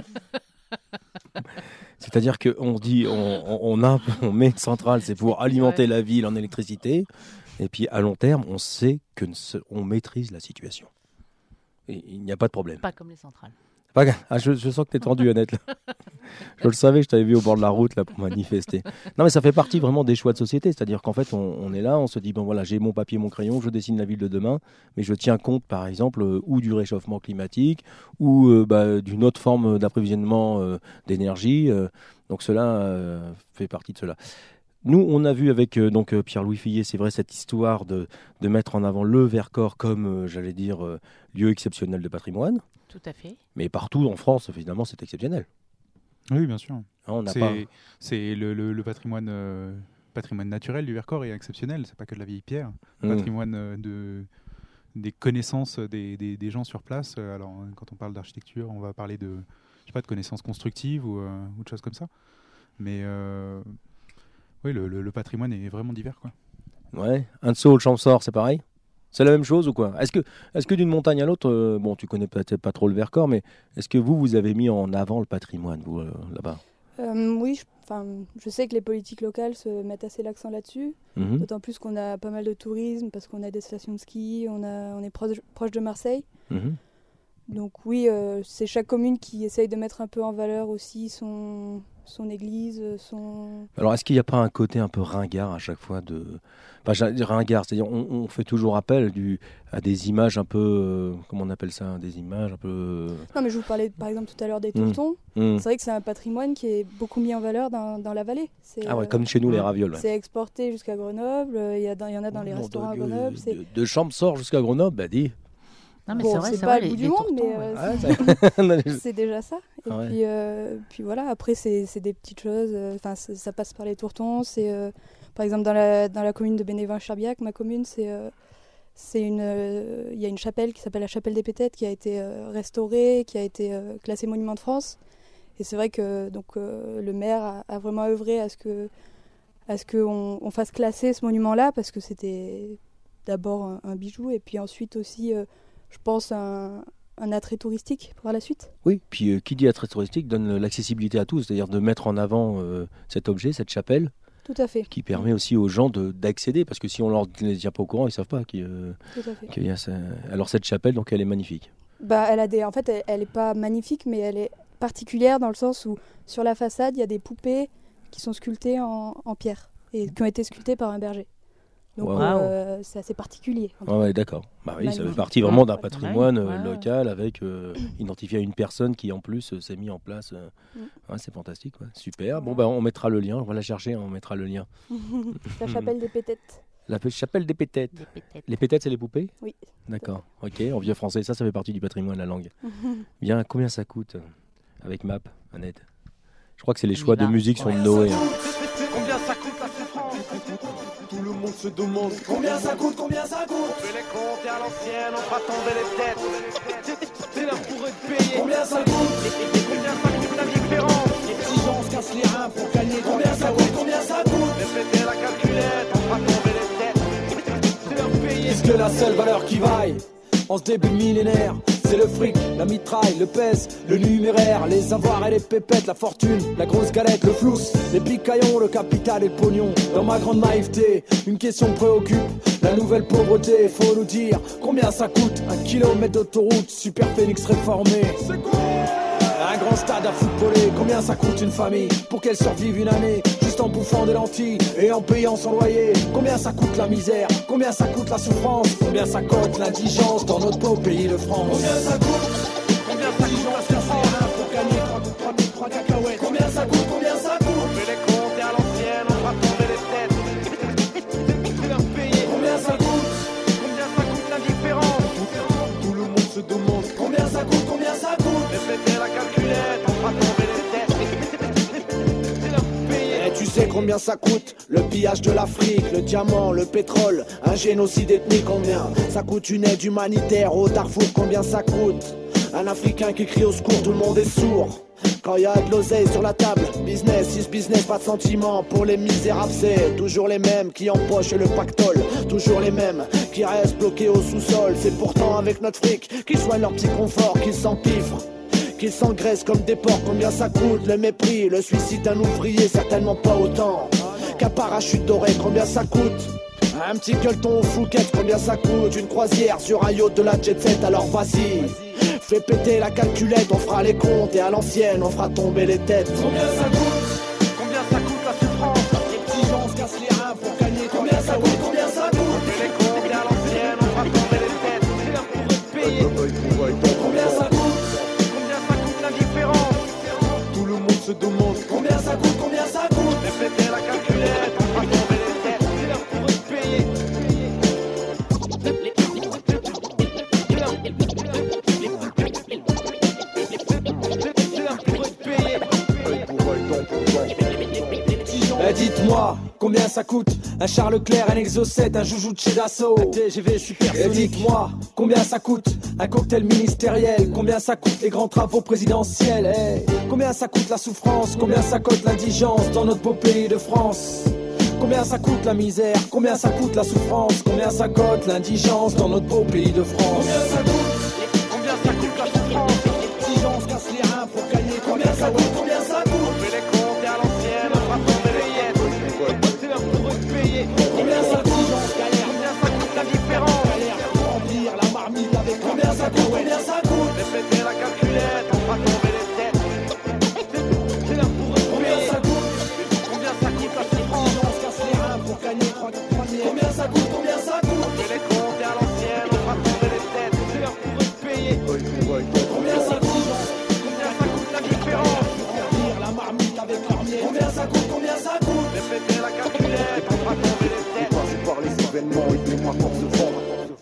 C'est-à-dire qu'on dit, on met une centrale, c'est pour alimenter la ville en électricité, et puis à long terme, on sait qu'on maîtrise la situation. Et il n'y a pas de problème. Pas comme les centrales. Je sens que tu es tendu, Annette. Là. Je le savais, je t'avais vu au bord de la route là, pour manifester. Non, mais ça fait partie vraiment des choix de société. C'est-à-dire qu'en fait, on est là, on se dit, bon voilà, j'ai mon papier, mon crayon, je dessine la ville de demain, mais je tiens compte, par exemple, ou du réchauffement climatique, ou d'une autre forme d'approvisionnement d'énergie. Donc cela fait partie de cela. Nous, on a vu avec Pierre-Louis Fillet, c'est vrai, cette histoire de mettre en avant le Vercors comme, j'allais dire, lieu exceptionnel de patrimoine. Tout à fait. Mais partout en France, évidemment, c'est exceptionnel. Oui, bien sûr. C'est le patrimoine naturel du Vercors est exceptionnel. C'est pas que de la vieille pierre. Le patrimoine des connaissances des gens sur place. Alors, quand on parle d'architecture, on va parler de connaissances constructives ou de choses comme ça. Mais oui, le patrimoine est vraiment divers, quoi. Ouais. Un Sault, le Champsaur, c'est pareil? C'est la même chose ou quoi? Est-ce que d'une montagne à l'autre, bon, tu connais peut-être pas trop le Vercors, mais est-ce que vous avez mis en avant le patrimoine, vous, là-bas? Oui, je sais que les politiques locales se mettent assez l'accent là-dessus, d'autant plus qu'on a pas mal de tourisme, parce qu'on a des stations de ski, on est proche de Marseille. Donc oui, c'est chaque commune qui essaye de mettre un peu en valeur aussi son église, son... Alors, est-ce qu'il n'y a pas un côté un peu ringard à chaque fois ringard, c'est-à-dire on fait toujours appel à des images un peu... comment on appelle ça? Des images un peu... Non, mais je vous parlais par exemple tout à l'heure des tourtons. C'est vrai que c'est un patrimoine qui est beaucoup mis en valeur dans la vallée. Comme chez nous, les ravioles. Ouais. C'est exporté jusqu'à Grenoble, il y en a dans les restaurants à Grenoble. De Champsaur jusqu'à Grenoble, dis. Non, mais c'est pas le bout du monde, mais c'est déjà ça. Et puis voilà, après c'est des petites choses. Ça passe par les tourtons. Par exemple dans la commune de Bénévent-Charbiac, ma commune, il y a une chapelle qui s'appelle la chapelle des Pétettes qui a été restaurée, qui a été classée monument de France. Et c'est vrai que le maire a vraiment œuvré à ce qu'on fasse classer ce monument-là, parce que c'était d'abord un bijou, et puis ensuite aussi je pense un attrait touristique par la suite. Oui, puis qui dit attrait touristique donne l'accessibilité à tous, c'est-à-dire de mettre en avant cet objet, cette chapelle. Tout à fait. Qui permet aussi aux gens d'accéder, parce que si on leur les tient pas au courant, ils savent pas qu'il y a ça. Alors cette chapelle, donc elle est magnifique. Bah, en fait, elle est pas magnifique, mais elle est particulière dans le sens où sur la façade, il y a des poupées qui sont sculptées en pierre et qui ont été sculptées par un berger. Donc c'est assez particulier. Ouais, d'accord. Bah oui, ça fait partie vraiment d'un patrimoine local avec identifié à une personne qui en plus s'est mis en place. C'est fantastique, super. Bon, on mettra le lien, on va la chercher, on mettra le lien. La chapelle des Pétettes. La chapelle des Pétettes. Les Pétettes, c'est les poupées ? Oui. D'accord, ok, en vieux français, ça fait partie du patrimoine de la langue. Bien, combien ça coûte avec MAP, Annette ? Je crois que c'est les choix de musique sont de Noé. Combien ça coûte la souffrance? Tout le monde se demande combien ça coûte, combien ça coûte. On fait les comptes et à l'ancienne, on fera tomber les têtes. C'est là pour être payé. Combien ça coûte? Combien ça coûte la différence? Les petits gens se cassent les reins pour gagner. Combien ça coûte, combien ça coûte? Répétez la calculette, on fera tomber les têtes. C'est là pour payer. Est-ce que la seule valeur qui vaille en ce début de millénaire, c'est le fric, la mitraille, le pèse, le numéraire, les avoirs et les pépettes, la fortune, la grosse galette, le flousse, les picaillons, le capital et le pognon. Dans ma grande naïveté, une question me préoccupe, la nouvelle pauvreté. Faut nous dire combien ça coûte 1 kilomètre d'autoroute, super Phoenix réformé. C'est quoi? Un grand stade à footballer, combien ça coûte une famille pour qu'elle survive une année, juste en bouffant des lentilles et en payant son loyer. Combien ça coûte la misère, combien ça coûte la souffrance, combien ça coûte l'indigence dans notre beau pays de France. Combien ça coûte, combien ça coûte la souffrance pour gagner 3 cacahuètes. Combien ça coûte, combien ça coûte. On fait les comptes et à l'ancienne, on fera tomber les têtes. C'est leur payer. Combien ça coûte l'indifférence. Tout le monde se demande combien ça coûte, combien ça coûte. Répétez la calculette, on fera tomber les têtes. C'est leur payer. Et tu sais combien ça coûte le pillage de l'Afrique, le diamant, le pétrole, un génocide ethnique. Combien ça coûte une aide humanitaire au Darfour? Combien ça coûte un Africain qui crie au secours? Tout le monde est sourd quand y a de l'oseille sur la table. Business is business, pas de sentiment pour les misérables. C'est toujours les mêmes qui empochent le pactole, toujours les mêmes qui restent bloqués au sous-sol. C'est pourtant avec notre fric qu'ils soignent leur petit confort, qu'ils s'empiffrent, qu'ils s'engraissent comme des porcs. Combien ça coûte le mépris, le suicide d'un ouvrier? Certainement pas autant qu'un parachute doré. Combien ça coûte un petit gueuleton au Phuket? Combien ça coûte une croisière sur un yacht de la jet set? Alors vas-y, fais péter la calculette, on fera les comptes et à l'ancienne, on fera tomber les têtes. Combien ça coûte? Combien ça coûte la souffrance? Les petits gens se cassent les reins pour gagner. Combien ça coûte? Combien ça coûte? On fait les comptes et à l'ancienne, on fera tomber les têtes. C'est là pour être payé. Combien ça coûte? Combien ça coûte l'indifférence? Tout le monde se demande combien ça coûte, combien ça coûte. Répétez la calculette, on fera tomber les têtes. C'est là pour être payé. Dites-moi, combien ça coûte un Charles Leclerc, un Exo 7, un Joujou de chez Dassault, un TGV supersonique. Dites-moi, combien ça coûte un cocktail ministériel? Combien ça coûte les grands travaux présidentiels? Hey, combien ça coûte la souffrance? Combien ça coûte l'indigence dans notre beau pays de France? Combien ça coûte la misère? Combien ça coûte la souffrance? Combien ça coûte l'indigence dans notre beau pays de France? Combien ça coûte? Combien ça coûte la souffrance? Les petits gens se cassent les reins pour gagner. Combien ça coûte? Combien ça coûte? On fait les comptes et à l'ancienne, on fera tomber les yettes. C'est là pour être payé. Combien ça coûte? Combien ça coûte la différence? Galère pour remplir la marmite avec. Combien ça coûte? Combien ça coûte? Répétez la calculette, on fera tomber les têtes. C'est là pour être payé. Combien ça coûte? Combien ça coûte la souffrance? Les gens se cassent les reins pour gagner 3 premiers. Combien ça coûte? Combien ça coûte? On fait les comptes et à l'ancienne, on fera tomber les têtes. C'est là pour être payé. Combien ça coûte? Combien ça coûte la différence? Remplir la marmite avec l'armier. Combien ça coûte? Combien ça coûte? Répétez la calculette, on fera tomber les têtes. Par les événements et les mois pour se vendre.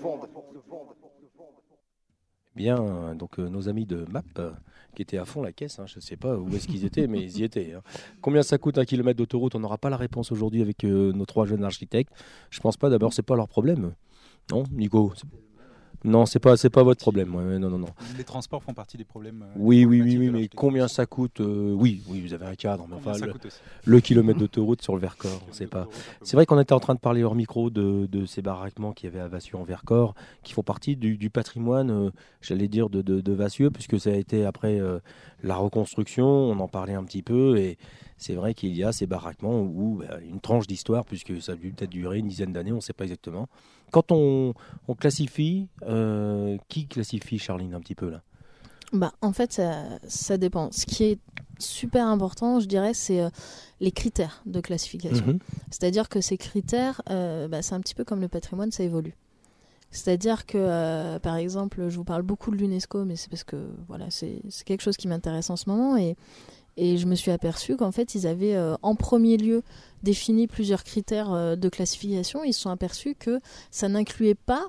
Bien, donc nos amis de MAP qui étaient à fond la caisse, je ne sais pas où est-ce qu'ils étaient, mais ils y étaient. Combien ça coûte 1 kilomètre d'autoroute? On n'aura pas la réponse aujourd'hui avec nos 3 jeunes architectes. Je ne pense pas, d'abord, ce n'est pas leur problème. Non, Nico? Non, c'est pas votre problème. Ouais, non. Les transports font partie des problèmes. Oui, mais combien ça coûte oui, vous avez un cadre. Mais enfin, le kilomètre d'autoroute sur le Vercors, on sait pas. C'est vrai qu'on était en train de parler hors micro de ces baraquements qu'il y avait à Vassieux en Vercors, qui font partie du patrimoine, j'allais dire, de Vassieux, puisque ça a été après la reconstruction, on en parlait un petit peu, et c'est vrai qu'il y a ces baraquements où une tranche d'histoire, puisque ça a dû peut-être durer une dizaine d'années, on ne sait pas exactement. Quand on classifie, qui classifie, Charline, un petit peu là ? En fait, ça dépend. Ce qui est super important, je dirais, c'est les critères de classification. C'est-à-dire que ces critères, c'est un petit peu comme le patrimoine, ça évolue. C'est-à-dire que, par exemple, je vous parle beaucoup de l'UNESCO, mais c'est parce que voilà, c'est quelque chose qui m'intéresse en ce moment, et je me suis aperçue qu'en fait, ils avaient en premier lieu défini plusieurs critères de classification. Ils se sont aperçus que ça n'incluait pas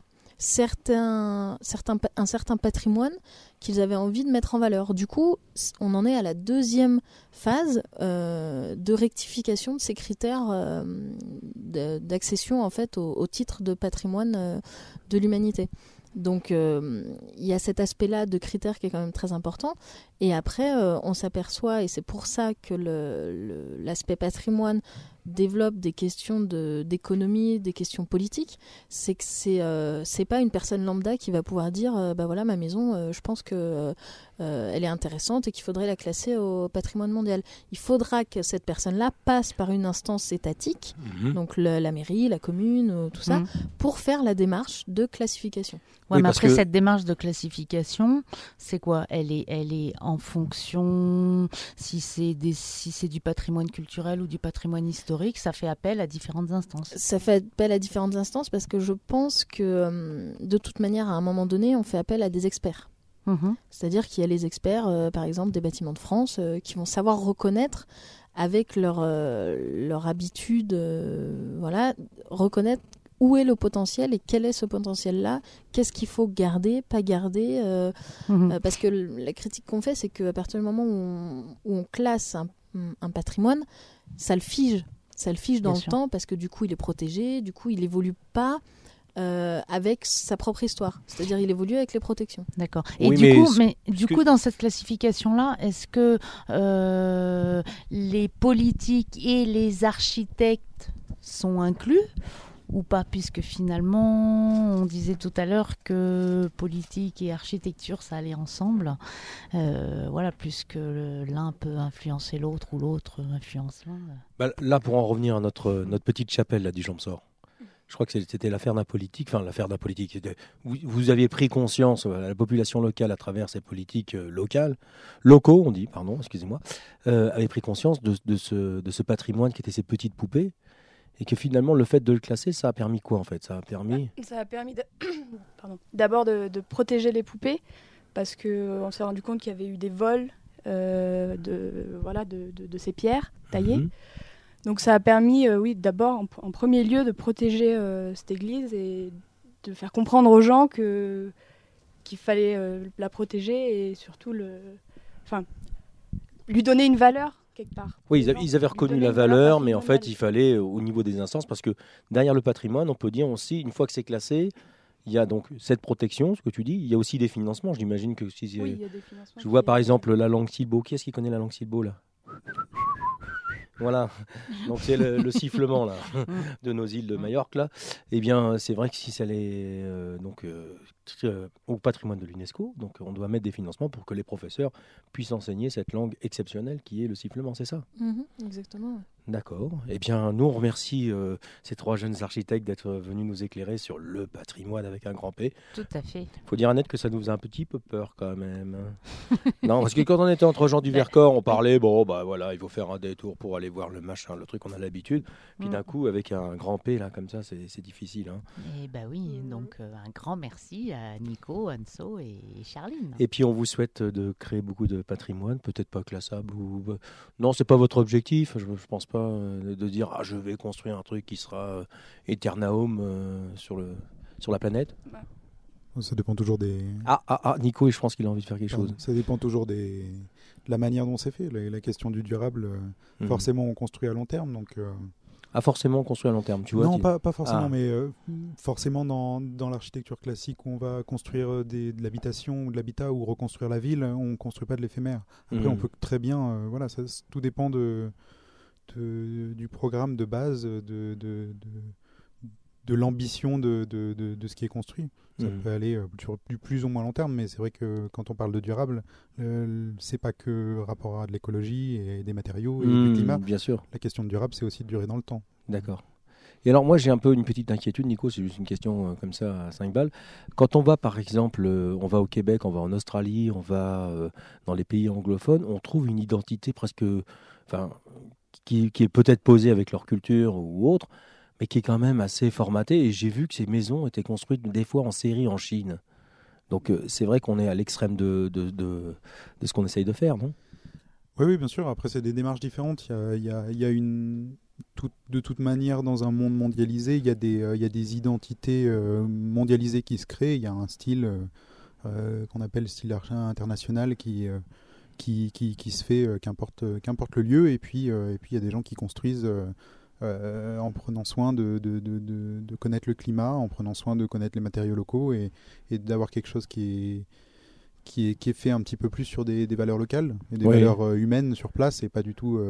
un certain patrimoine qu'ils avaient envie de mettre en valeur. Du coup, on en est à la deuxième phase de rectification de ces critères d'accession en fait au titre de patrimoine de l'humanité. Donc il y a cet aspect-là de critères qui est quand même très important. Et après, on s'aperçoit, et c'est pour ça que l'aspect patrimoine développe des questions d'économie, des questions politiques, c'est que c'est pas une personne lambda qui va pouvoir dire voilà, ma maison, je pense que elle est intéressante et qu'il faudrait la classer au patrimoine mondial. Il faudra que cette personne-là passe par une instance étatique, donc la mairie, la commune, tout ça, pour faire la démarche de classification. Ouais, mais après, cette démarche de classification, c'est quoi ? Elle est en fonction, si c'est du patrimoine culturel ou du patrimoine historique, ça fait appel à différentes instances. Ça fait appel à différentes instances parce que je pense que, de toute manière, à un moment donné, on fait appel à des experts. C'est-à-dire qu'il y a les experts, par exemple, des Bâtiments de France, qui vont savoir reconnaître avec leur habitude, reconnaître où est le potentiel et quel est ce potentiel-là, qu'est-ce qu'il faut garder, pas garder. Parce que la critique qu'on fait, c'est qu'à partir du moment où on classe un patrimoine, ça le fige dans le temps, parce que du coup, il est protégé, du coup, il évolue pas avec sa propre histoire. C'est-à-dire, il évolue avec les protections. D'accord. Et du coup, dans cette classification-là, est-ce que les politiques et les architectes sont inclus ou pas, puisque finalement, on disait tout à l'heure que politique et architecture, ça allait ensemble. Puisque l'un peut influencer l'autre ou l'autre influence l'un. Là, pour en revenir à notre petite chapelle là, du Champsort, je crois que c'était l'affaire d'un politique. Enfin, l'affaire d'un politique. Vous aviez pris conscience, la population locale, à travers ces politiques locaux, on dit, pardon, excusez-moi, avait pris conscience de ce patrimoine qui était ces petites poupées. Et que finalement, le fait de le classer, ça a permis quoi en fait ? Ça a permis d'abord de protéger les poupées, parce qu'on s'est rendu compte qu'il y avait eu des vols de ces pierres taillées. Donc ça a permis, d'abord en premier lieu de protéger cette église et de faire comprendre aux gens qu'il fallait la protéger et surtout lui donner une valeur. Oui, ils avaient reconnu la valeur, mais en fait, il fallait, au niveau des instances, parce que derrière le patrimoine, on peut dire aussi, une fois que c'est classé, il y a donc cette protection, ce que tu dis, il y a aussi des financements. J'imagine que si il y a des financements. Je vois par exemple la langue Silbo. Qui est-ce qui connaît la langue Silbo là ? Voilà, donc c'est le sifflement là, de nos îles de Majorque là. Eh bien, c'est vrai que si ça l'est au patrimoine de l'UNESCO, donc on doit mettre des financements pour que les professeurs puissent enseigner cette langue exceptionnelle qui est le sifflement, c'est ça ? Exactement. D'accord. Eh bien, nous on remercie ces trois jeunes architectes d'être venus nous éclairer sur le patrimoine avec un grand P. Tout à fait. Faut dire à Annette que ça nous faisait un petit peu peur quand même. Non, parce que quand on était entre gens du Vercors, on parlait, il faut faire un détour pour aller voir le machin, le truc qu'on a l'habitude. Puis d'un coup, avec un grand P là comme ça, c'est difficile. Hein. Et oui, donc un grand merci à Nico, Anso et Charline. Et puis on vous souhaite de créer beaucoup de patrimoine, peut-être pas classable non, c'est pas votre objectif. Je pense pas de dire je vais construire un truc qui sera Eternaum sur la planète. Ça dépend toujours des... Nico, je pense qu'il a envie de faire quelque chose. Ça dépend toujours de la manière dont c'est fait. La question du durable, forcément on construit à long terme, donc a forcément construit à long terme, tu vois. Non, pas forcément, mais forcément dans l'architecture classique où on va construire de l'habitation ou de l'habitat ou reconstruire la ville, on ne construit pas de l'éphémère. Après, on peut très bien, tout dépend du programme de base, de l'ambition de ce qui est construit. Ça peut aller sur du plus ou moins long terme, mais c'est vrai que quand on parle de durable, c'est pas que rapport à de l'écologie et des matériaux et du climat. Bien sûr. La question de durable, c'est aussi de durer dans le temps. D'accord. Et alors moi j'ai un peu une petite inquiétude, Nico, c'est juste une question comme ça à 5 balles. Quand on va par exemple, on va au Québec, on va en Australie, on va dans les pays anglophones, on trouve une identité presque, qui est peut-être posée avec leur culture ou autre, mais qui est quand même assez formatée. Et j'ai vu que ces maisons étaient construites des fois en série en Chine. Donc c'est vrai qu'on est à l'extrême de ce qu'on essaye de faire, non ? Oui, bien sûr. Après, c'est des démarches différentes. Il y a de toute manière, dans un monde mondialisé, il y a des identités mondialisées qui se créent. Il y a un style qu'on appelle style international qui se fait, qu'importe le lieu. Et puis il y a des gens qui construisent en prenant soin de connaître le climat, en prenant soin de connaître les matériaux locaux et d'avoir quelque chose qui est fait un petit peu plus sur des valeurs locales et des valeurs humaines sur place et pas du tout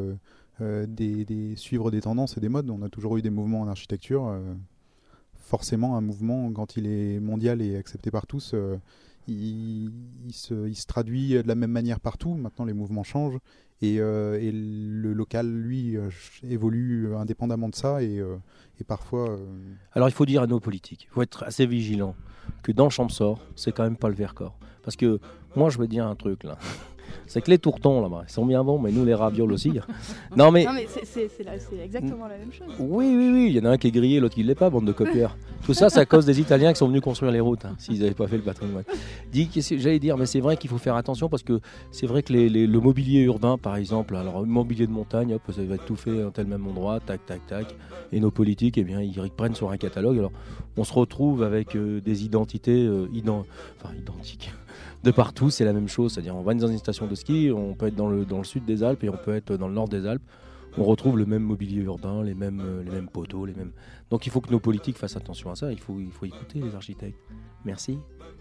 suivre des tendances et des modes. On a toujours eu des mouvements en architecture. Forcément, un mouvement, quand il est mondial et accepté par tous, il se traduit de la même manière partout. Maintenant, les mouvements changent et le local, lui, évolue indépendamment de ça et parfois... Alors, il faut dire à nos politiques, il faut être assez vigilant que dans Champsaur, c'est quand même pas le Vercors. Parce que moi, je veux dire un truc, là. C'est que les tourtons, là-bas, ils sont bien bons, mais nous, les ravioles aussi. Non, mais c'est exactement la même chose. Oui. Il y en a un qui est grillé, l'autre qui ne l'est pas, bande de copieurs. Tout ça, c'est à cause des Italiens qui sont venus construire les routes, s'ils n'avaient pas fait le patrimoine. J'allais dire, mais c'est vrai qu'il faut faire attention parce que c'est vrai que le mobilier urbain, par exemple, alors le mobilier de montagne, hop, ça va être tout fait à tel même endroit, tac. Et nos politiques, eh bien, ils prennent sur un catalogue. Alors, on se retrouve avec des identités identiques. De partout, c'est la même chose. C'est-à-dire, on va dans une station de ski, on peut être dans le sud des Alpes et on peut être dans le nord des Alpes. On retrouve le même mobilier urbain, les mêmes poteaux, les mêmes. Donc, il faut que nos politiques fassent attention à ça. Il faut écouter les architectes. Merci.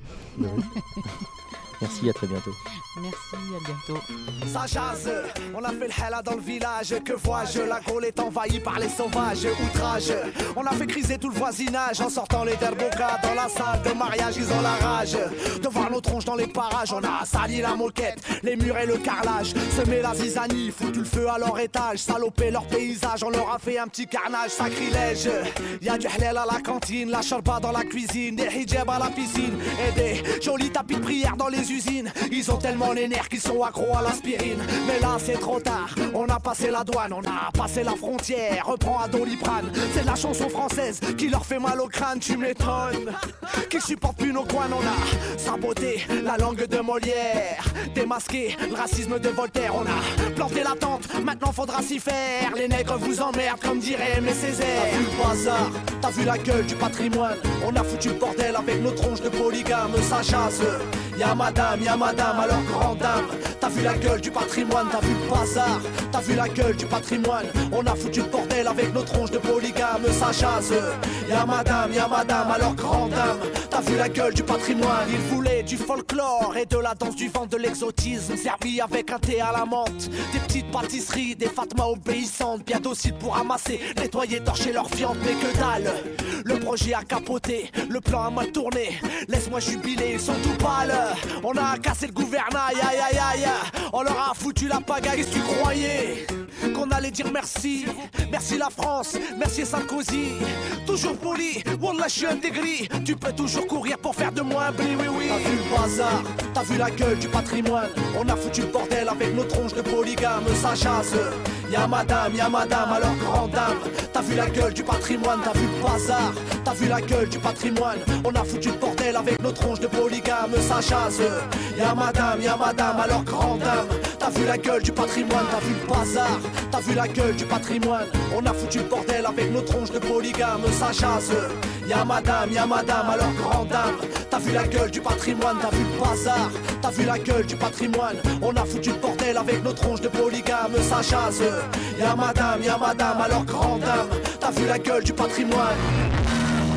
Merci, à très bientôt. Merci, à bientôt. Ça jase, on a fait le hella dans le village. Que vois-je, la Gaule est envahie par les sauvages. Outrage, on a fait criser tout le voisinage. En sortant les derbokas dans la salle de mariage, ils ont la rage de voir nos tronches dans les parages. On a sali la moquette, les murs et le carrelage. Semé la zizanie, foutu le feu à leur étage. Salopé leur paysage, on leur a fait un petit carnage. Sacrilège, y'a du halal à la cantine, la charba dans la cuisine, des hijabs à la piscine et des jolis tapis de prière dans les usines. Ils ont tellement les nerfs qu'ils sont accros à l'aspirine. Mais là c'est trop tard, on a passé la douane, on a passé la frontière. Reprends à Doliprane, c'est de la chanson française qui leur fait mal au crâne, tu m'étonnes. Qu'ils supportent plus nos coins, on a saboté la langue de Molière, démasqué le racisme de Voltaire. On a planté la tente, maintenant faudra s'y faire. Les nègres vous emmerdent comme dirait Aimé Césaire. T'as vu le bazar, t'as vu la gueule du patrimoine. On a foutu le bordel avec nos tronches de polygames. Ça chasse, y'a madame, alors grande dame. T'as vu la gueule du patrimoine, t'as vu le bazar, t'as vu la gueule du patrimoine. On a foutu le bordel avec nos tronches de polygames. Ça chasse, y'a madame, alors grande dame. T'as vu la gueule du patrimoine. Il voulait du folklore et de la danse du vent, de l'exotisme servi avec un thé à la menthe. Des petites pâtisseries, des fatmas obéissantes, bien dociles pour ramasser, nettoyer, torcher leur viande. Mais que dalle, le projet a capoté, le plan a mal tourné. Laisse-moi jubiler, ils sont tout pâles. On a cassé le gouvernail, aïe aïe aïe. On leur a foutu la pagaille, qu'est-ce que tu croyais qu'on allait dire merci? Merci la France, merci Sarkozy. Toujours poli, wallah je suis intégré. Tu peux toujours courir pour faire de moi un blé, oui. T'as vu le bazar, t'as vu la gueule du patrimoine. On a foutu le bordel avec nos tronches de polygames. Ça chasse, y'a madame, alors grande dame. T'as vu la gueule du patrimoine, t'as vu le bazar, t'as vu la gueule du patrimoine. On a foutu le bordel avec nos tronches de polygames. Ça chasse, y'a madame, alors grande dame. T'as vu la gueule du patrimoine, t'as vu le bazar, t'as vu la gueule du patrimoine. On a foutu le bordel avec nos tronches de polygames. Ça chasse, y'a madame, alors grande dame. T'as vu la gueule du patrimoine, t'as vu le bazar, t'as vu la gueule du patrimoine. On a foutu le bordel avec nos tronches de polygames. Ça chasse. Y'a madame, alors grande dame, t'as vu la gueule du patrimoine.